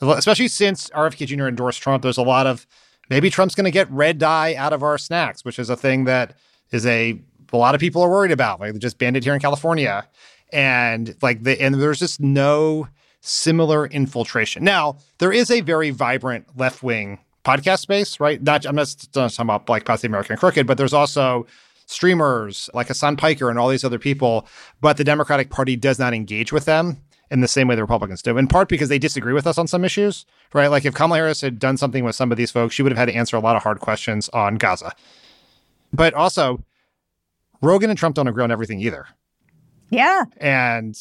especially since RFK Jr. endorsed Trump, there's a lot of maybe Trump's going to get red dye out of our snacks, which is a thing that is a lot of people are worried about. Like, they just banned it here in California. And there's just no similar infiltration. Now, there is a very vibrant left-wing podcast space, right? I'm not talking about like Pod Save America and Crooked, but there's also streamers like Hassan Piker and all these other people. But the Democratic Party does not engage with them in the same way the Republicans do, in part because they disagree with us on some issues, right? Like if Kamala Harris had done something with some of these folks, she would have had to answer a lot of hard questions on Gaza. But also, Rogan and Trump don't agree on everything either.
Yeah.
And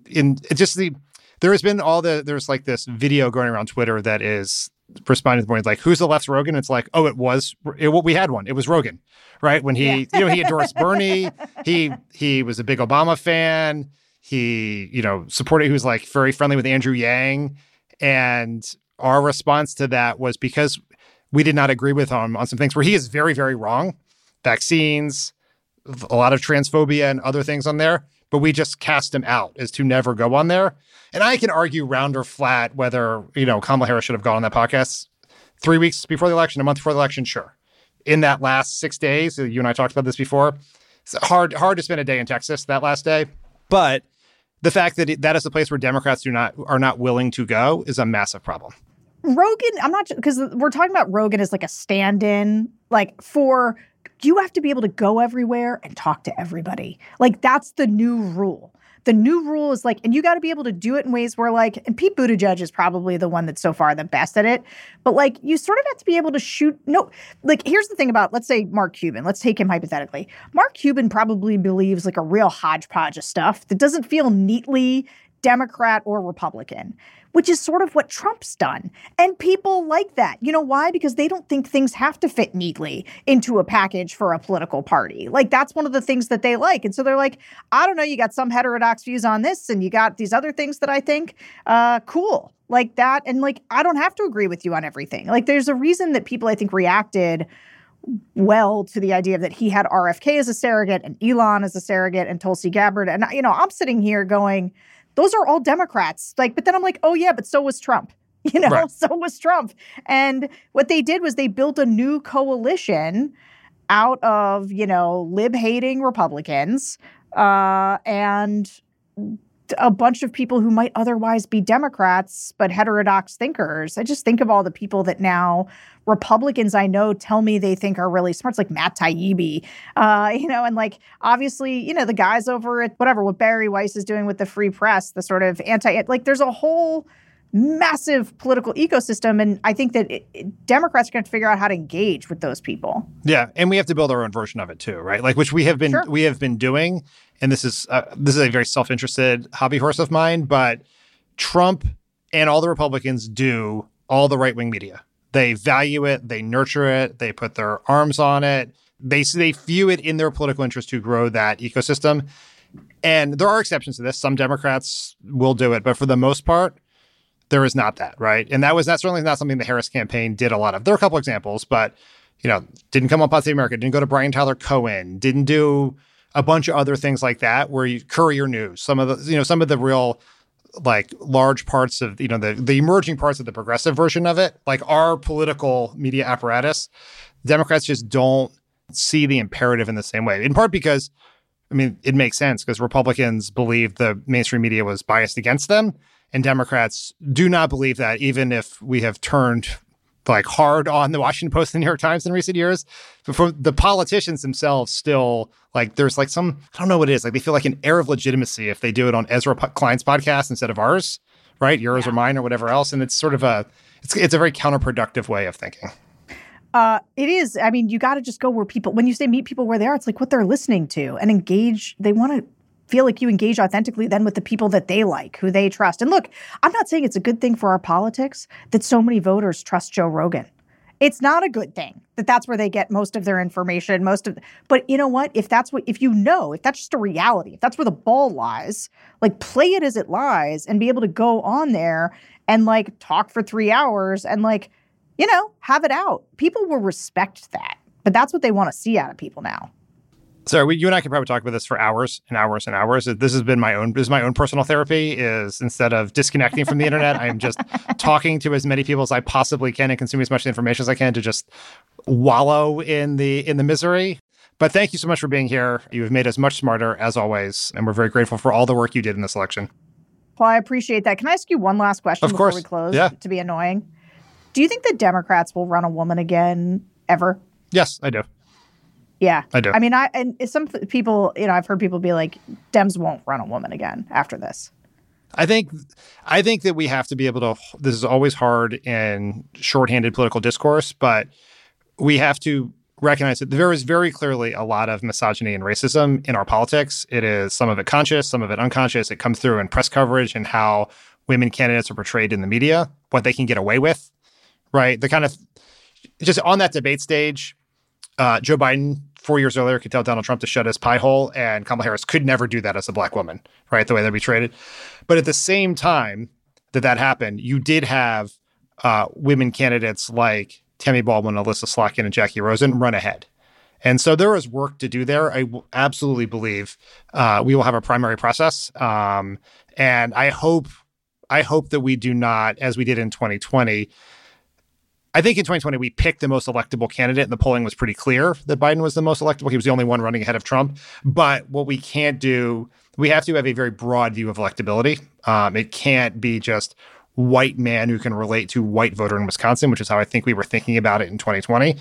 there's like this video going around Twitter that is responding to the point like, who's the left's Rogan? It's like, oh, we had one. It was Rogan, right? When he endorsed Bernie, he was a big Obama fan. He, he was like very friendly with Andrew Yang. And our response to that was because we did not agree with him on some things where he is very, very wrong. Vaccines, a lot of transphobia and other things on there. But we just cast him out as to never go on there. And I can argue round or flat whether, Kamala Harris should have gone on that podcast 3 weeks before the election, a month before the election, sure. In that last 6 days, you and I talked about this before, it's hard to spend a day in Texas that last day. But the fact that that is a place where Democrats are not willing to go is a massive problem.
Rogan, I'm not, because we're talking about Rogan as like a stand-in, like for, you have to be able to go everywhere and talk to everybody. Like that's the new rule. The new rule is like, and you got to be able to do it in ways where like, and Pete Buttigieg is probably the one that's so far the best at it. But like, you sort of have to be able to shoot. No, like, here's the thing about, let's say Mark Cuban. Let's take him hypothetically. Mark Cuban probably believes like a real hodgepodge of stuff that doesn't feel neatly Democrat or Republican, which is sort of what Trump's done. And people like that. You know why? Because they don't think things have to fit neatly into a package for a political party. Like, that's one of the things that they like. And so they're like, I don't know, you got some heterodox views on this and you got these other things that I think cool. Like that. And like, I don't have to agree with you on everything. Like, there's a reason that people, I think, reacted well to the idea that he had RFK as a surrogate and Elon as a surrogate and Tulsi Gabbard. And, I'm sitting here going, those are all Democrats. Like, but then I'm like, oh yeah, but so was Trump. Right. So was Trump. And what they did was they built a new coalition out of, lib-hating Republicans and a bunch of people who might otherwise be Democrats, but heterodox thinkers. I just think of all the people that now Republicans I know tell me they think are really smart. It's like Matt Taibbi, and like, obviously, the guys over at what Barry Weiss is doing with the Free Press, the sort of there's a whole massive political ecosystem. And I think that Democrats are going to figure out how to engage with those people.
Yeah. And we have to build our own version of it too, right? Like, which we have been doing. And this is a very self-interested hobby horse of mine, but Trump and all the Republicans do all the right-wing media. They value it, they nurture it, they put their arms on it. They view it in their political interest to grow that ecosystem. And there are exceptions to this. Some Democrats will do it, but for the most part, there is not that, right? And that's certainly not something the Harris campaign did a lot of. There are a couple examples, but, didn't come on Pod Save America, didn't go to Brian Tyler Cohen, didn't do a bunch of other things like that, where you Courier News, some of the real like large parts of, the emerging parts of the progressive version of it, like our political media apparatus, Democrats just don't see the imperative in the same way. In part because, it makes sense because Republicans believe the mainstream media was biased against them, and Democrats do not believe that, even if we have turned like hard on the Washington Post and the New York Times in recent years. But for the politicians themselves, still, like, there's like some, I don't know what it is, like they feel like an air of legitimacy if they do it on Ezra Klein's podcast instead of ours, right? Yours or mine or whatever else. And it's sort of it's a very counterproductive way of thinking.
It is. You got to just go where people, when you say meet people where they are, it's like what they're listening to and engage. They want to feel like you engage authentically then with the people that they like, who they trust. And look, I'm not saying it's a good thing for our politics that so many voters trust Joe Rogan. It's not a good thing that that's where they get most of their information, but you know what? If that's just a reality, if that's where the ball lies, like play it as it lies and be able to go on there and like talk for 3 hours and like, have it out. People will respect that, but that's what they want to see out of people now.
So you and I could probably talk about this for hours and hours and hours. This has been my own personal therapy. Is instead of disconnecting from the internet, I'm just talking to as many people as I possibly can and consuming as much information as I can to just wallow in the misery. But thank you so much for being here. You have made us much smarter as always, and we're very grateful for all the work you did in this election.
Well, I appreciate that. Can I ask you one last question before we close?
Yeah.
To be annoying. Do you think the Democrats will run a woman again ever?
Yes, I do.
Yeah,
I do.
I mean, and some people, I've heard people be like, Dems won't run a woman again after this.
I think that we have to be able to, this is always hard in shorthanded political discourse, but we have to recognize that there is very clearly a lot of misogyny and racism in our politics. It is some of it conscious, some of it unconscious. It comes through in press coverage and how women candidates are portrayed in the media, what they can get away with, right? The kind of, just on that debate stage, Joe Biden 4 years earlier could tell Donald Trump to shut his pie hole, and Kamala Harris could never do that as a black woman, right? The way they'd be treated. But at the same time that happened, you did have women candidates like Tammy Baldwin, Alyssa Slotkin, and Jackie Rosen run ahead. And so there is work to do there. I absolutely believe we will have a primary process. And I hope that we do not, as we did in 2020, I think in 2020, we picked the most electable candidate, and the polling was pretty clear that Biden was the most electable. He was the only one running ahead of Trump. But what we can't do, we have to have a very broad view of electability. It can't be just white man who can relate to white voter in Wisconsin, which is how I think we were thinking about it in 2020.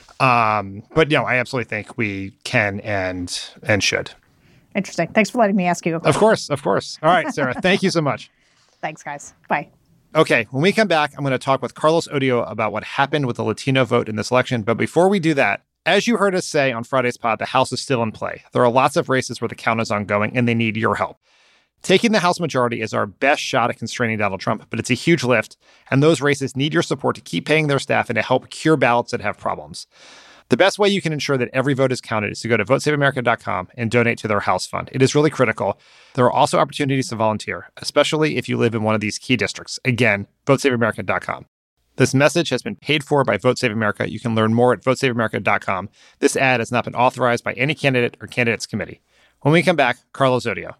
But no, I absolutely think we can and should.
Interesting. Thanks for letting me ask you a question.
Of course. All right, Sarah, thank you so much.
Thanks, guys. Bye.
Okay, when we come back, I'm going to talk with Carlos Odio about what happened with the Latino vote in this election. But before we do that, as you heard us say on Friday's pod, the House is still in play. There are lots of races where the count is ongoing, and they need your help. Taking the House majority is our best shot at constraining Donald Trump, but it's a huge lift, and those races need your support to keep paying their staff and to help cure ballots that have problems. The best way you can ensure that every vote is counted is to go to votesaveamerica.com and donate to their House fund. It is really critical. There are also opportunities to volunteer, especially if you live in one of these key districts. Again, votesaveamerica.com. This message has been paid for by Vote Save America. You can learn more at votesaveamerica.com. This ad has not been authorized by any candidate or candidates committee. When we come back, Carlos Odio.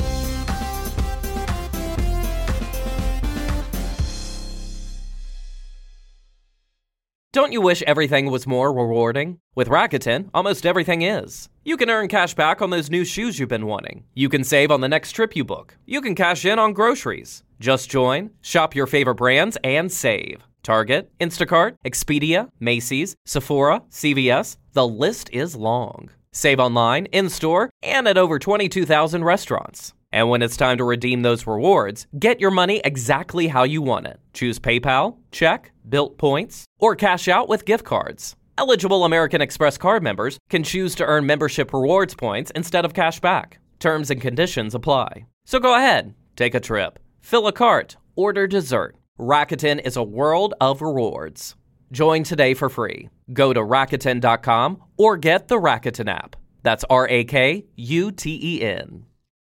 Don't you wish everything was more rewarding? With Rakuten, almost everything is. You can earn cash back on those new shoes you've been wanting. You can save on the next trip you book. You can cash in on groceries. Just join, shop your favorite brands, and save. Target, Instacart, Expedia, Macy's, Sephora, CVS, the list is long. Save online, in-store, and at over 22,000 restaurants. And when it's time to redeem those rewards, get your money exactly how you want it. Choose PayPal, check, Bilt points, or cash out with gift cards. Eligible American Express card members can choose to earn membership rewards points instead of cash back. Terms and conditions apply. So go ahead, take a trip, fill a cart, order dessert. Rakuten is a world of rewards. Join today for free. Go to Rakuten.com or get the Rakuten app. That's RAKUTEN.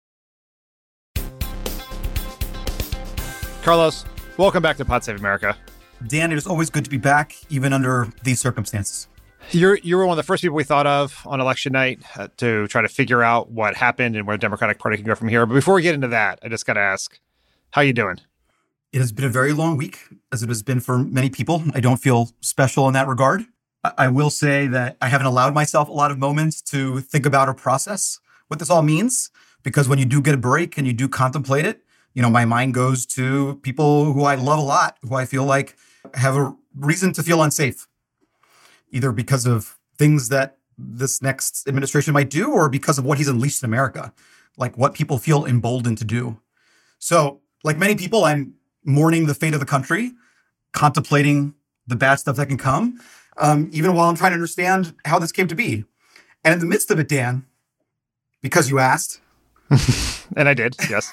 Carlos, welcome back to Pod Save America.
Dan, it is always good to be back, even under these circumstances.
You were one of the first people we thought of on election night to try to figure out what happened and where the Democratic Party can go from here. But before we get into that, I just got to ask, how you doing?
It has been a very long week, as it has been for many people. I don't feel special in that regard. I will say that I haven't allowed myself a lot of moments to think about or process what this all means, because when you do get a break and you do contemplate it, my mind goes to people who I love a lot, who I feel like have a reason to feel unsafe, either because of things that this next administration might do or because of what he's unleashed in America, like what people feel emboldened to do. So, like many people, I'm mourning the fate of the country, contemplating the bad stuff that can come, even while I'm trying to understand how this came to be. And in the midst of it, Dan, because you asked.
And I did, yes.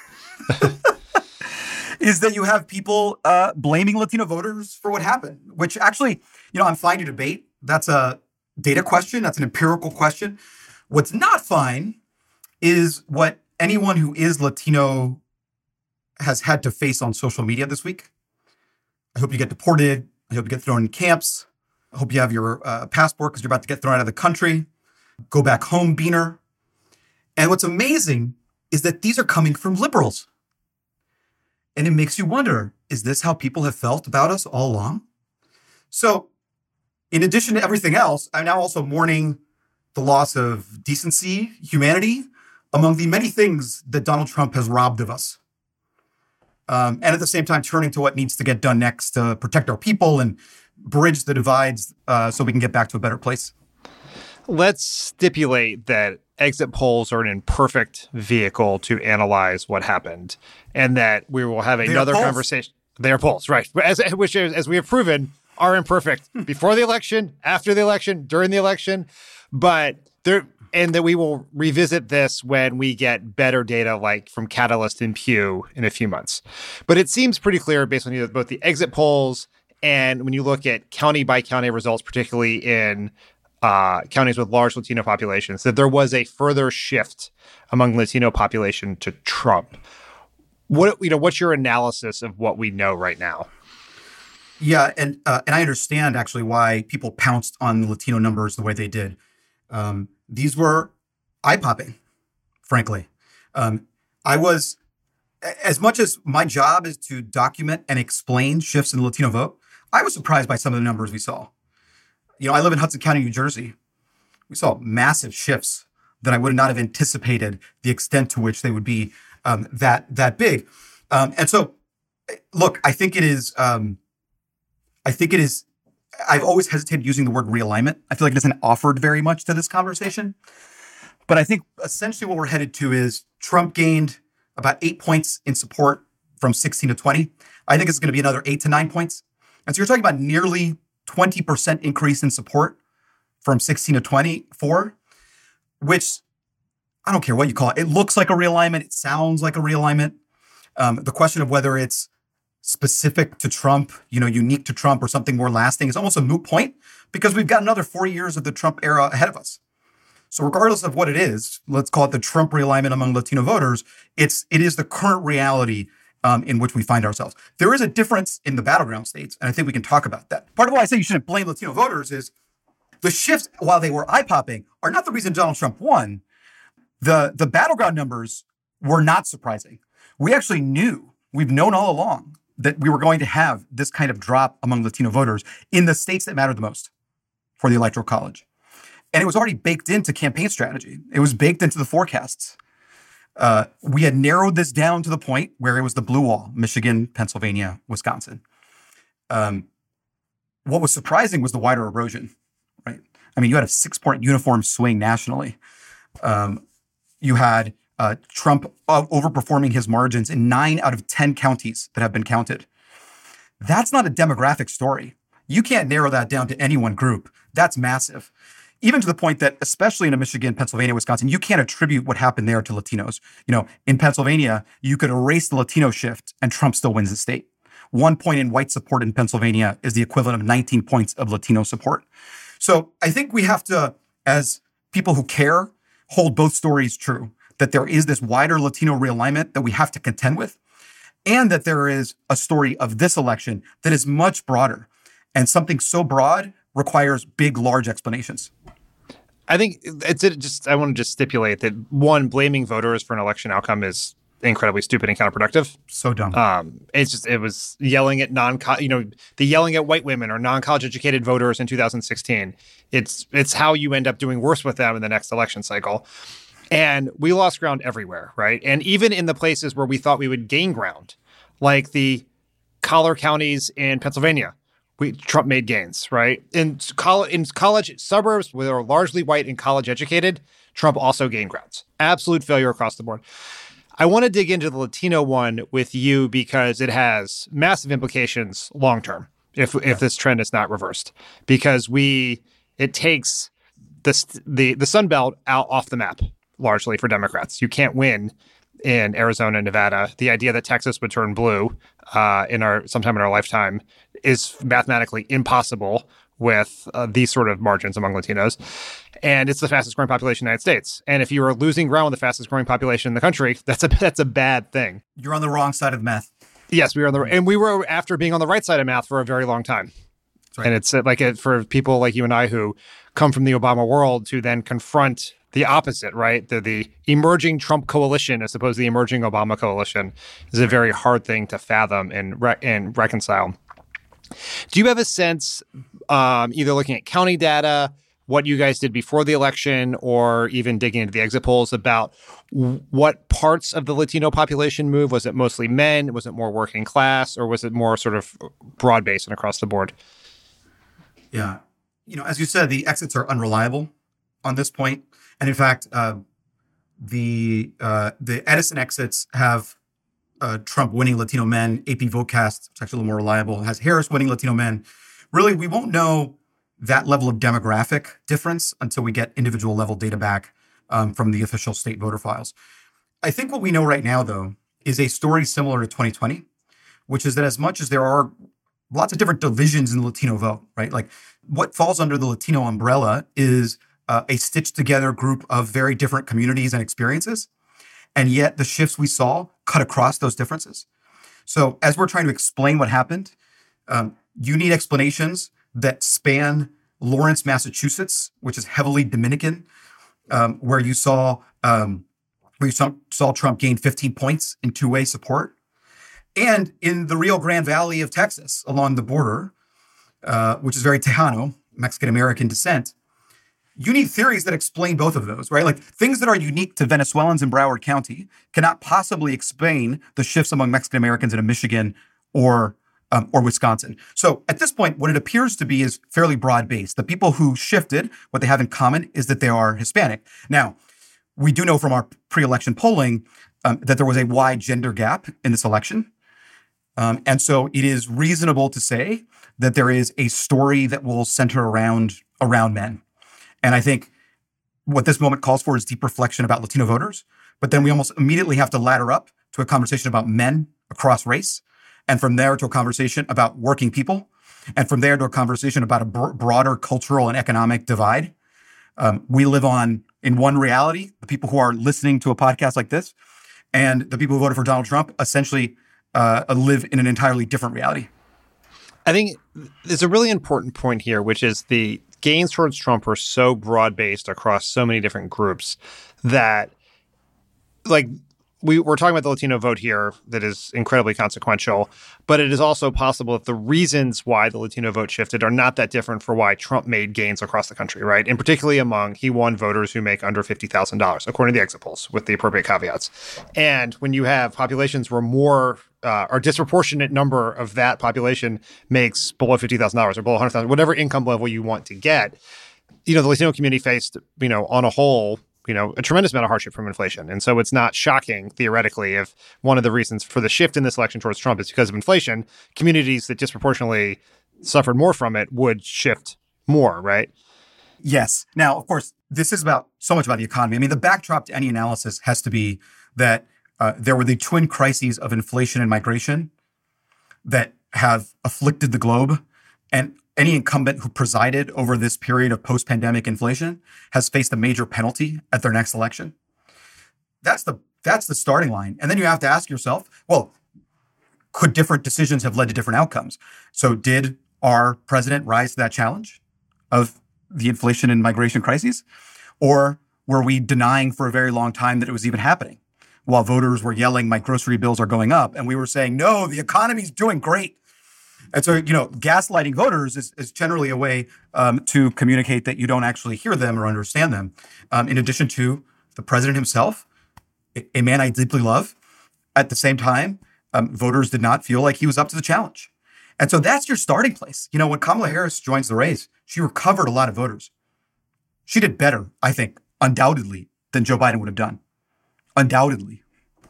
Is that you have people blaming Latino voters for what happened, which actually, I'm fine to debate. That's a data question. That's an empirical question. What's not fine is what anyone who is Latino has had to face on social media this week. I hope you get deported. I hope you get thrown in camps. I hope you have your passport because you're about to get thrown out of the country. Go Back Home Beaner. And what's amazing is that these are coming from liberals. And it makes you wonder, is this how people have felt about us all along? So in addition to everything else, I'm now also mourning the loss of decency, humanity, among the many things that Donald Trump has robbed of us. And at the same time, turning to what needs to get done next to protect our people and bridge the divides so we can get back to a better place.
Let's stipulate that exit polls are an imperfect vehicle to analyze what happened, and that we will have another conversation. They are polls, right? Which, as we have proven, are imperfect before the election, after the election, during the election. But and that we will revisit this when we get better data, like from Catalyst and Pew in a few months. But it seems pretty clear based on both the exit polls and when you look at county by county results, particularly in counties with large Latino populations, that there was a further shift among the Latino population to Trump. What's your analysis of what we know right now?
Yeah, and I understand actually why people pounced on the Latino numbers the way they did. These were eye-popping, frankly. I was, as much as my job is to document and explain shifts in the Latino vote, I was surprised by some of the numbers we saw. I live in Hudson County, New Jersey. We saw massive shifts that I would not have anticipated the extent to which they would be that big. And so, look, I think it is. I've always hesitated using the word realignment. I feel like it isn't offered very much to this conversation. But I think essentially what we're headed to is Trump gained about 8 points in support from 16 to 20. I think it's going to be another 8 to 9 points. And so you're talking about nearly 20% increase in support from 16 to 24, which I don't care what you call it. It looks like a realignment. It sounds like a realignment. The question of whether it's specific to Trump, unique to Trump or something more lasting is almost a moot point because we've got another 4 years of the Trump era ahead of us. So regardless of what it is, let's call it the Trump realignment among Latino voters, it is the current reality in which we find ourselves. There is a difference in the battleground states, and I think we can talk about that. Part of why I say you shouldn't blame Latino voters is the shifts, while they were eye-popping, are not the reason Donald Trump won. The battleground numbers were not surprising. We actually we've known all along that we were going to have this kind of drop among Latino voters in the states that mattered the most for the Electoral College. And it was already baked into campaign strategy. It was baked into the forecasts. We had narrowed this down to the point where it was the blue wall, Michigan, Pennsylvania, Wisconsin. What was surprising was the wider erosion, right? I mean, you had a 6-point uniform swing nationally. You had Trump overperforming his margins in 9 out of 10 counties that have been counted. That's not a demographic story. You can't narrow that down to any one group. That's massive. Even to the point that, especially in Michigan, Pennsylvania, Wisconsin, you can't attribute what happened there to Latinos. In Pennsylvania, you could erase the Latino shift and Trump still wins the state. 1 point in white support in Pennsylvania is the equivalent of 19 points of Latino support. So I think we have to, as people who care, hold both stories true, that there is this wider Latino realignment that we have to contend with, and that there is a story of this election that is much broader. And something so broad requires big, large explanations.
I think I want to just stipulate that, one, blaming voters for an election outcome is incredibly stupid and counterproductive.
So dumb.
It was yelling at the yelling at white women or non-college educated voters in 2016. It's how you end up doing worse with them in the next election cycle. And we lost ground everywhere, right? And even in the places where we thought we would gain ground, like the collar counties in Pennsylvania, Trump made gains, right? In college suburbs where they're largely white and college educated, Trump also gained grounds. Absolute failure across the board. I want to dig into the Latino one with you because it has massive implications long term if this trend is not reversed, because it takes the Sun Belt out off the map largely for Democrats. You can't win in Arizona and Nevada. The idea that Texas would turn blue sometime in our lifetime is mathematically impossible with these sort of margins among Latinos. And it's the fastest growing population in the United States. And if you are losing ground with the fastest growing population in the country, that's a bad thing.
You're on the wrong side of math.
Yes, we were after being on the right side of math for a very long time.
Right.
And it's for people like you and I who come from the Obama world to then confront the opposite, right? The emerging Trump coalition as opposed to the emerging Obama coalition is a very hard thing to fathom and reconcile. Do you have a sense, either looking at county data, what you guys did before the election, or even digging into the exit polls, about what parts of the Latino population moved? Was it mostly men? Was it more working class? Or was it more sort of broad-based and across the board?
Yeah. As you said, the exits are unreliable on this point. And in fact, the Edison exits have Trump winning Latino men. AP Votecast, it's actually a little more reliable, has Harris winning Latino men. Really, we won't know that level of demographic difference until we get individual level data back from the official state voter files. I think what we know right now, though, is a story similar to 2020, which is that as much as there are lots of different divisions in the Latino vote, right? Like what falls under the Latino umbrella is a stitched together group of very different communities and experiences. And yet the shifts we saw cut across those differences. So as we're trying to explain what happened, you need explanations that span Lawrence, Massachusetts, which is heavily Dominican, where you saw Trump gain 15 points in two-way support, and in the Rio Grande Valley of Texas along the border, which is very Tejano, Mexican-American descent. You need theories that explain both of those, right? Like things that are unique to Venezuelans in Broward County cannot possibly explain the shifts among Mexican-Americans in Michigan or Wisconsin. So at this point, what it appears to be is fairly broad-based. The people who shifted, what they have in common is that they are Hispanic. Now, we do know from our pre-election polling that there was a wide gender gap in this election. And so it is reasonable to say that there is a story that will center around men. And I think what this moment calls for is deep reflection about Latino voters. But then we almost immediately have to ladder up to a conversation about men across race. And from there to a conversation about working people. And from there to a conversation about a broader cultural and economic divide. We live in one reality, the people who are listening to a podcast like this, and the people who voted for Donald Trump essentially live in an entirely different reality.
I think there's a really important point here, which is the gains towards Trump are so broad-based across so many different groups that, like, we're talking about the Latino vote here that is incredibly consequential, but it is also possible that the reasons why the Latino vote shifted are not that different for why Trump made gains across the country, right? And particularly he won voters who make under $50,000, according to the exit polls, with the appropriate caveats. And when you have populations where more or disproportionate number of that population makes below $50,000 or below $100,000, whatever income level you want to get, the Latino community faced, on a whole, a tremendous amount of hardship from inflation. And so it's not shocking, theoretically, if one of the reasons for the shift in this election towards Trump is because of inflation, communities that disproportionately suffered more from it would shift more, right?
Yes. Now, of course, this is so much about the economy. I mean, the backdrop to any analysis has to be that there were the twin crises of inflation and migration that have afflicted the globe. And any incumbent who presided over this period of post-pandemic inflation has faced a major penalty at their next election. That's the starting line. And then you have to ask yourself, well, could different decisions have led to different outcomes? So did our president rise to that challenge of the inflation and migration crises? Or were we denying for a very long time that it was even happening while voters were yelling, my grocery bills are going up? And we were saying, no, the economy's doing great. And so, gaslighting voters is generally a way to communicate that you don't actually hear them or understand them. In addition to the president himself, a man I deeply love, at the same time, voters did not feel like he was up to the challenge. And so that's your starting place. When Kamala Harris joins the race, she recovered a lot of voters. She did better, I think, undoubtedly, than Joe Biden would have done. Undoubtedly.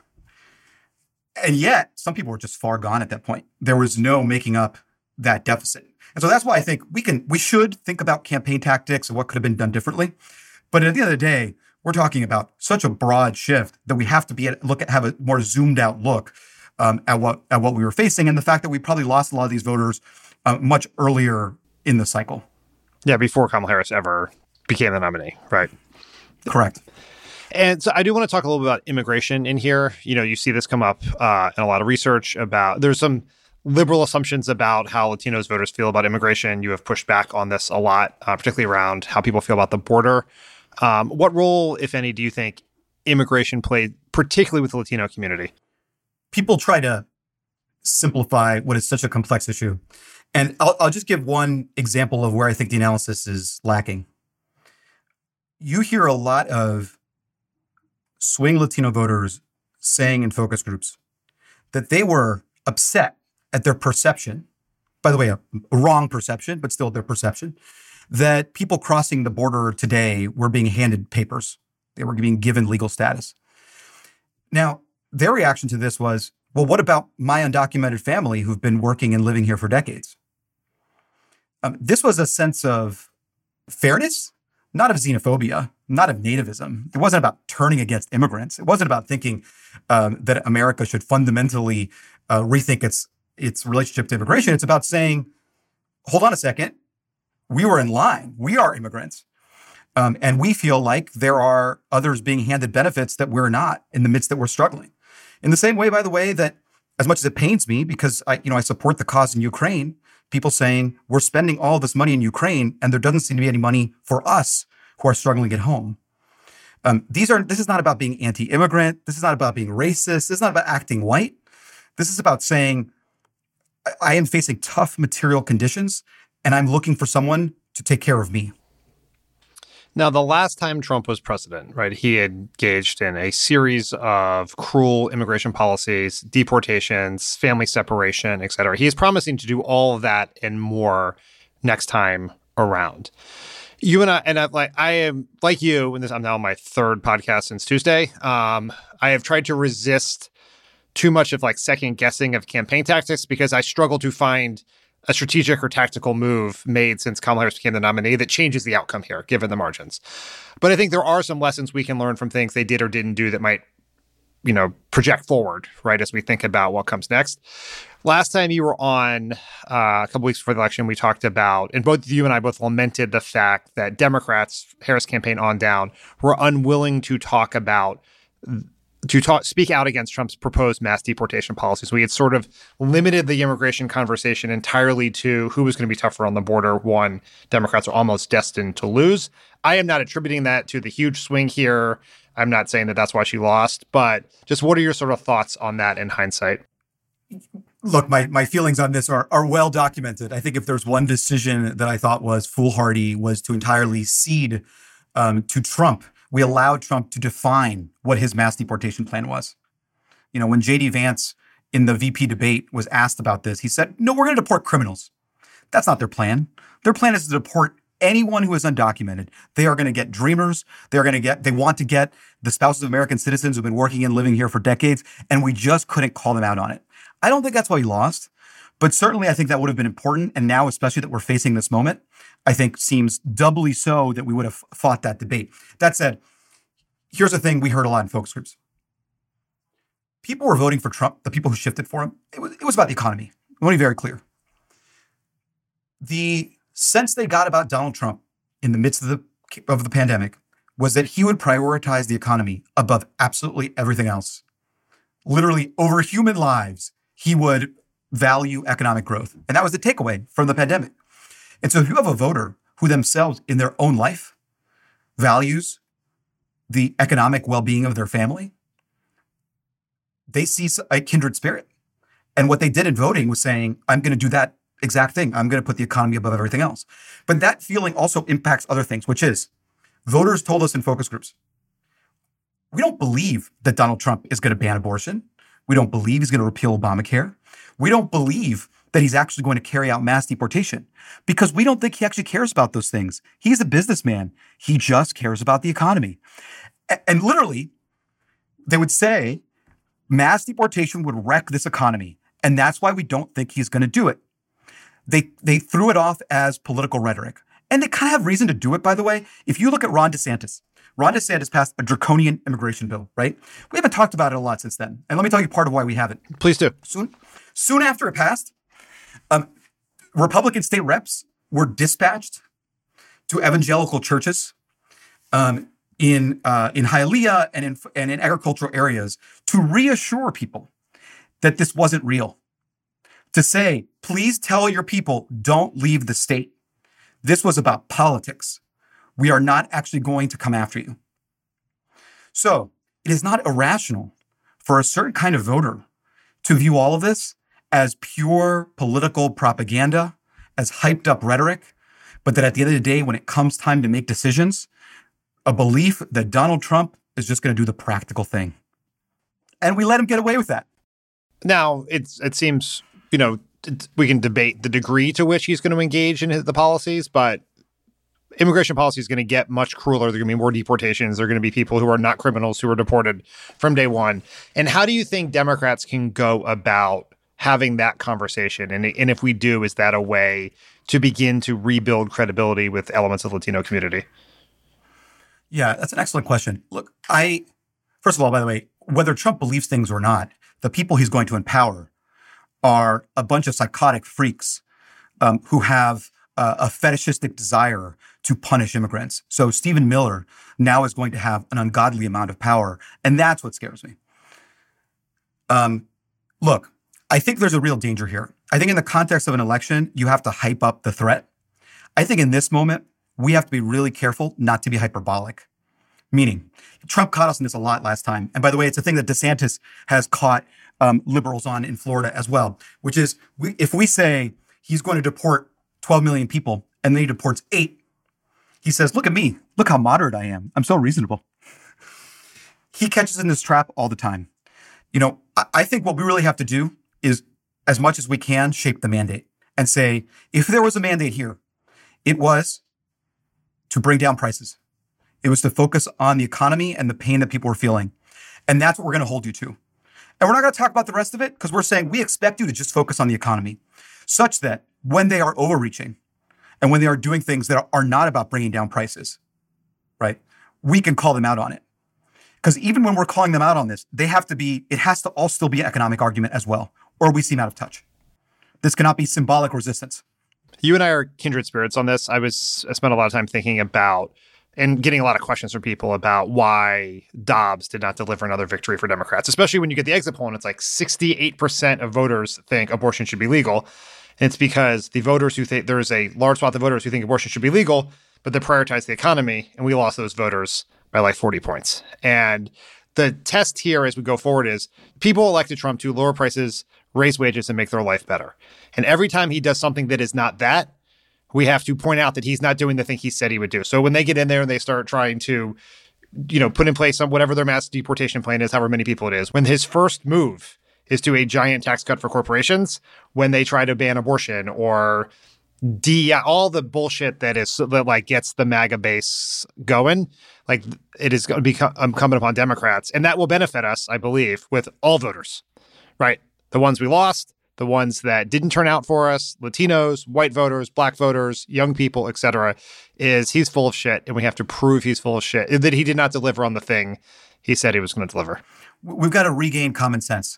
And yet, some people were just far gone at that point. There was no making up that deficit. And so that's why I think we should think about campaign tactics and what could have been done differently. But at the end of the day, we're talking about such a broad shift that we have to have a more zoomed out look at what we were facing, and the fact that we probably lost a lot of these voters much earlier in the cycle.
Yeah, before Kamala Harris ever became the nominee, right?
Correct.
And so I do want to talk a little bit about immigration in here. You see this come up in a lot of research about, there's some liberal assumptions about how Latinos voters feel about immigration. You have pushed back on this a lot, particularly around how people feel about the border. What role, if any, do you think immigration played, particularly with the Latino community?
People try to simplify what is such a complex issue. And I'll just give one example of where I think the analysis is lacking. You hear a lot of swing Latino voters saying in focus groups that they were upset at their perception, by the way, a wrong perception, but still their perception, that people crossing the border today were being handed papers. They were being given legal status. Now, their reaction to this was, well, what about my undocumented family who've been working and living here for decades? This was a sense of fairness, not of xenophobia, not of nativism. It wasn't about turning against immigrants. It wasn't about thinking that America should fundamentally rethink its relationship to immigration. It's about saying, hold on a second, we were in line. We are immigrants. And we feel like there are others being handed benefits that we're not in the midst that we're struggling. In the same way, by the way, that as much as it pains me because I support the cause in Ukraine, people saying we're spending all this money in Ukraine and there doesn't seem to be any money for us who are struggling at home. This is not about being anti-immigrant. This is not about being racist. This is not about acting white. This is about saying I am facing tough material conditions and I'm looking for someone to take care of me.
Now, the last time Trump was president, right, he engaged in a series of cruel immigration policies, deportations, family separation, et cetera. He is promising to do all of that and more next time around. You and I am like you, and I'm now on my third podcast since Tuesday. I have tried to resist too much of second guessing of campaign tactics because I struggle to find a strategic or tactical move made since Kamala Harris became the nominee that changes the outcome here, given the margins. But I think there are some lessons we can learn from things they did or didn't do that might, project forward, right, as we think about what comes next. Last time you were on, a couple weeks before the election, we talked about, and both you and I both lamented the fact that Democrats, Harris campaign on down, were unwilling to speak out against Trump's proposed mass deportation policies. We had sort of limited the immigration conversation entirely to who was going to be tougher on the border. One, Democrats are almost destined to lose. I am not attributing that to the huge swing here. I'm not saying that that's why she lost, but just what are your sort of thoughts on that in hindsight?
Look, my feelings on this are well documented. I think if there's one decision that I thought was foolhardy was to entirely cede to Trump. We allowed Trump to define what his mass deportation plan was. When J.D. Vance in the VP debate was asked about this, he said, no, we're going to deport criminals. That's not their plan. Their plan is to deport anyone who is undocumented. They are going to get dreamers. They want to get the spouses of American citizens who've been working and living here for decades, and we just couldn't call them out on it. I don't think that's why he lost, but certainly I think that would have been important. And now, especially that we're facing this moment, I think seems doubly so that we would have fought that debate. That said, here's the thing we heard a lot in focus groups. People were voting for Trump, the people who shifted for him. It was about the economy. I want to be very clear. The sense they got about Donald Trump in the midst of the pandemic was that he would prioritize the economy above absolutely everything else. Literally over human lives, he would value economic growth. And that was the takeaway from the pandemic. And so if you have a voter who themselves in their own life values the economic well-being of their family, they see a kindred spirit. And what they did in voting was saying, I'm going to do that exact thing. I'm going to put the economy above everything else. But that feeling also impacts other things, which is voters told us in focus groups, we don't believe that Donald Trump is going to ban abortion. We don't believe he's going to repeal Obamacare. We don't believe that he's actually going to carry out mass deportation because we don't think he actually cares about those things. He's a businessman. He just cares about the economy. And literally, they would say mass deportation would wreck this economy. And that's why we don't think he's going to do it. They threw it off as political rhetoric. And they kind of have reason to do it, by the way. If you look at Ron DeSantis passed a draconian immigration bill, right? We haven't talked about it a lot since then. And let me tell you part of why we haven't.
Please do.
Soon after it passed, Republican state reps were dispatched to evangelical churches in Hialeah and in agricultural areas to reassure people that this wasn't real. to say, please tell your people, don't leave the state. This was about politics. We are not actually going to come after you. So it is not irrational for a certain kind of voter to view all of this as pure political propaganda, as hyped up rhetoric, but that at the end of the day, when it comes time to make decisions, a belief that Donald Trump is just going to do the practical thing. And we let him get away with that.
Now, it seems, we can debate the degree to which he's going to engage in the policies, but immigration policy is going to get much crueler. There are going to be more deportations. There are going to be people who are not criminals who are deported from day one. And how do you think Democrats can go about having that conversation? And if we do, is that a way to begin to rebuild credibility with elements of the Latino community?
Yeah, that's an excellent question. Look, first of all, by the way, whether Trump believes things or not, the people he's going to empower are a bunch of psychotic freaks who have a fetishistic desire to punish immigrants. So Stephen Miller now is going to have an ungodly amount of power, and that's what scares me. Look, I think there's a real danger here. I think in the context of an election, you have to hype up the threat. I think in this moment, we have to be really careful not to be hyperbolic. Meaning, Trump caught us in this a lot last time. And by the way, it's a thing that DeSantis has caught liberals on in Florida as well, which is if we say he's going to deport 12 million people and then he deports 8, he says, look at me. Look how moderate I am. I'm so reasonable. He catches in this trap all the time. I think what we really have to do is, as much as we can, shape the mandate and say, if there was a mandate here, it was to bring down prices. It was to focus on the economy and the pain that people were feeling. And that's what we're going to hold you to. And we're not going to talk about the rest of it because we're saying we expect you to just focus on the economy such that when they are overreaching and when they are doing things that are not about bringing down prices, right, we can call them out on it. Because even when we're calling them out on this, it has to all still be an economic argument as well, or we seem out of touch. This cannot be symbolic resistance.
You and I are kindred spirits on this. I spent a lot of time thinking about and getting a lot of questions from people about why Dobbs did not deliver another victory for Democrats, especially when you get the exit poll and it's like 68% of voters think abortion should be legal. And it's because the voters who think there's a large swath of voters who think abortion should be legal, but they prioritize the economy. And we lost those voters by like 40 points. And the test here as we go forward is people elected Trump to lower prices, raise wages, and make their life better. And every time he does something that is not that, we have to point out that he's not doing the thing he said he would do. So when they get in there and they start trying to, put in place whatever their mass deportation plan is, however many people it is, when his first move is to a giant tax cut for corporations, when they try to ban abortion or all the bullshit that gets the MAGA base going, it is going to be incumbent upon Democrats. And that will benefit us, I believe, with all voters, right? The ones we lost, the ones that didn't turn out for us, Latinos, white voters, black voters, young people, et cetera, is he's full of shit. And we have to prove he's full of shit, that he did not deliver on the thing he said he was going to deliver.
We've got to regain common sense.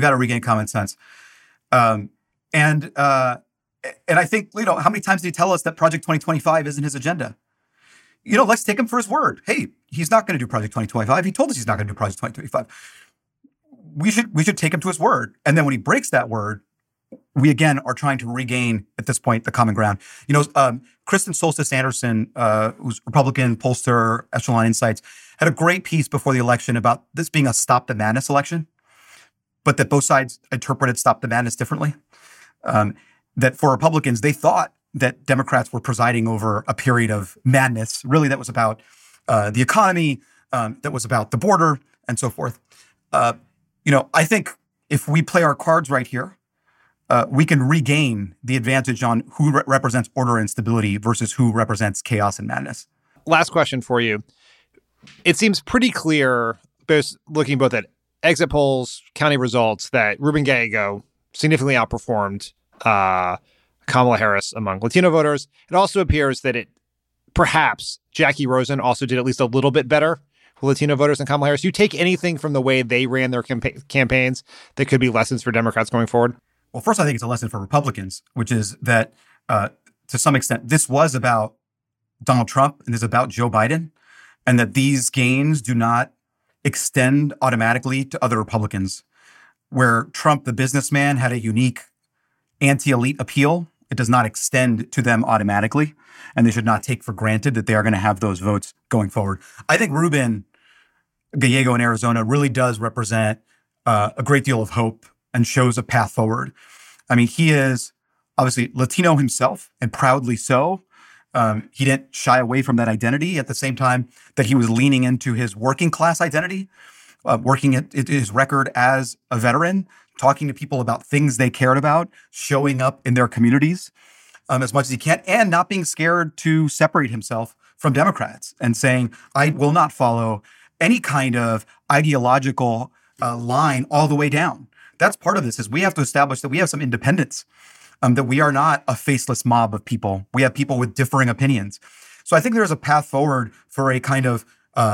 And I think, how many times did he tell us that Project 2025 isn't his agenda? Let's take him for his word. Hey, he's not going to do Project 2025. He told us he's not going to do Project 2025. We should take him to his word. And then when he breaks that word, we again are trying to regain, at this point, the common ground. Kristen Soltis Anderson, who's Republican pollster, Echelon Insights, had a great piece before the election about this being a Stop the Madness election, but that both sides interpreted Stop the Madness differently. That for Republicans, they thought that Democrats were presiding over a period of madness, really that was about the economy, that was about the border, and so forth. I think if we play our cards right here, we can regain the advantage on who represents order and stability versus who represents chaos and madness.
Last question for you. It seems pretty clear, looking both at exit polls, county results, that Ruben Gallego significantly outperformed Kamala Harris among Latino voters. It also appears that perhaps Jackie Rosen also did at least a little bit better for Latino voters than Kamala Harris. Do you take anything from the way they ran their campaigns that could be lessons for Democrats going forward?
Well, first, I think it's a lesson for Republicans, which is that to some extent, this was about Donald Trump and this is about Joe Biden, and that these gains do not extend automatically to other Republicans. Where Trump, the businessman, had a unique anti-elite appeal. It does not extend to them automatically, and they should not take for granted that they are going to have those votes going forward. I think Ruben Gallego in Arizona really does represent a great deal of hope and shows a path forward. I mean, he is obviously Latino himself, and proudly so. He didn't shy away from that identity at the same time that he was leaning into his working class identity, working at his record as a veteran, talking to people about things they cared about, showing up in their communities as much as he can, and not being scared to separate himself from Democrats and saying, I will not follow any kind of ideological line all the way down. That's part of this, is we have to establish that we have some independence, that we are not a faceless mob of people. We have people with differing opinions. So I think there's a path forward for a kind of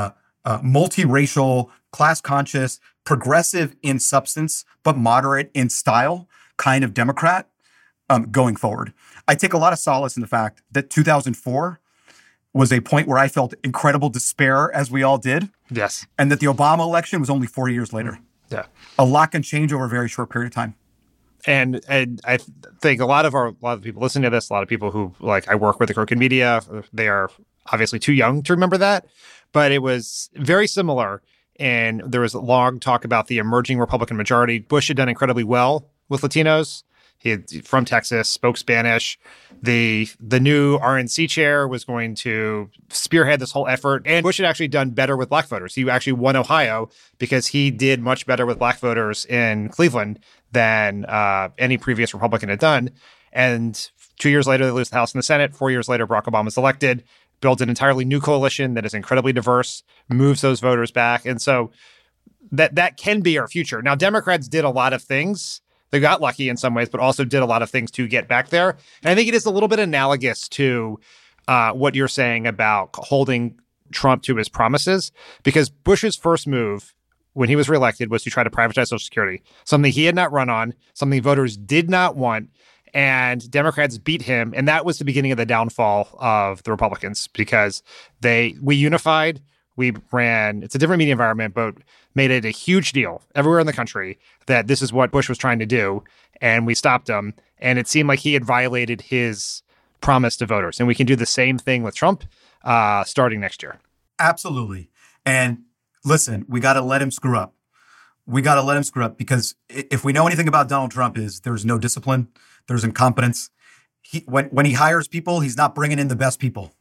multiracial, class-conscious, progressive in substance, but moderate in style kind of Democrat going forward. I take a lot of solace in the fact that 2004 was a point where I felt incredible despair, as we all did.
Yes.
And that the Obama election was only 4 years later.
Yeah.
A lot can change over a very short period of time.
And I think a lot of people listening to this, a lot of people who, like, I work with the Crooked Media, they are obviously too young to remember that. But it was very similar. And there was a long talk about the emerging Republican majority. Bush had done incredibly well with Latinos. He had, from Texas, spoke Spanish. The new RNC chair was going to spearhead this whole effort. And Bush had actually done better with black voters. He actually won Ohio because he did much better with black voters in Cleveland than any previous Republican had done. And 2 years later, they lose the House and the Senate. 4 years later, Barack Obama's elected, builds an entirely new coalition that is incredibly diverse, moves those voters back. And so that can be our future. Now, Democrats did a lot of things. They got lucky in some ways, but also did a lot of things to get back there. And I think it is a little bit analogous to what you're saying about holding Trump to his promises, because Bush's first move when he was reelected was to try to privatize Social Security, something he had not run on, something voters did not want. And Democrats beat him. And that was the beginning of the downfall of the Republicans, because we unified. We ran, it's a different media environment, but made it a huge deal everywhere in the country that this is what Bush was trying to do. And we stopped him. And it seemed like he had violated his promise to voters. And we can do the same thing with Trump starting next year.
Absolutely. And listen, we got to let him screw up. We got to let him screw up, because if we know anything about Donald Trump, is there's no discipline, there's incompetence. When he hires people, he's not bringing in the best people.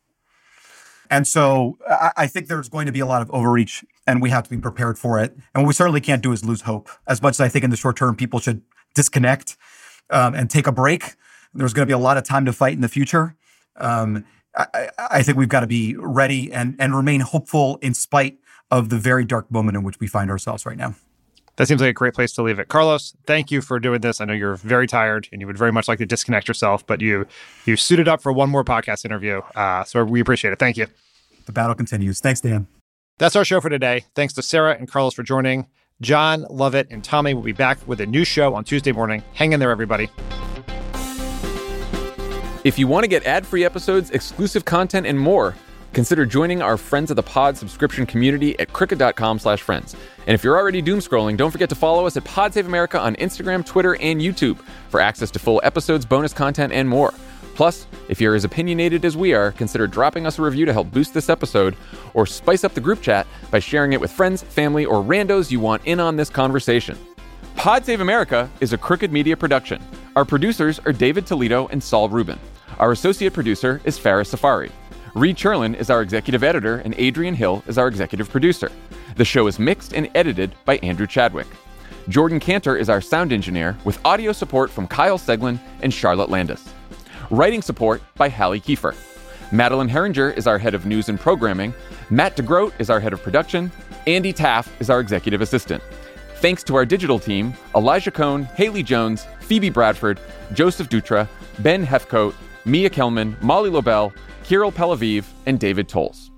And so I think there's going to be a lot of overreach, and we have to be prepared for it. And what we certainly can't do is lose hope. As much as I think in the short term, people should disconnect and take a break, there's going to be a lot of time to fight in the future. I think we've got to be ready and remain hopeful in spite of the very dark moment in which we find ourselves right now.
That seems like a great place to leave it. Carlos, thank you for doing this. I know you're very tired and you would very much like to disconnect yourself, but you suited up for one more podcast interview. So we appreciate it. Thank you.
The battle continues. Thanks, Dan.
That's our show for today. Thanks to Sarah and Carlos for joining. John, Lovett, and Tommy will be back with a new show on Tuesday morning. Hang in there, everybody.
If you want to get ad-free episodes, exclusive content, and more, consider joining our Friends of the Pod subscription community at cricket.com/friends. And if you're already doom scrolling, don't forget to follow us at Pod Save America on Instagram, Twitter, and YouTube for access to full episodes, bonus content, and more. Plus, if you're as opinionated as we are, consider dropping us a review to help boost this episode, or spice up the group chat by sharing it with friends, family, or randos you want in on this conversation. Pod Save America is a Crooked Media production. Our producers are David Toledo and Saul Rubin. Our associate producer is Farah Safari. Reed Cherlin is our executive editor, and Adrian Hill is our executive producer. The show is mixed and edited by Andrew Chadwick. Jordan Cantor is our sound engineer, with audio support from Kyle Seglin and Charlotte Landis. Writing support by Hallie Kiefer. Madeline Herringer is our head of news and programming. Matt DeGroat is our head of production. Andy Taff is our executive assistant. Thanks to our digital team, Elijah Cohn, Haley Jones, Phoebe Bradford, Joseph Dutra, Ben Hefcoat, Mia Kelman, Molly Lobel, Kirill Pelaviv, and David Tolles.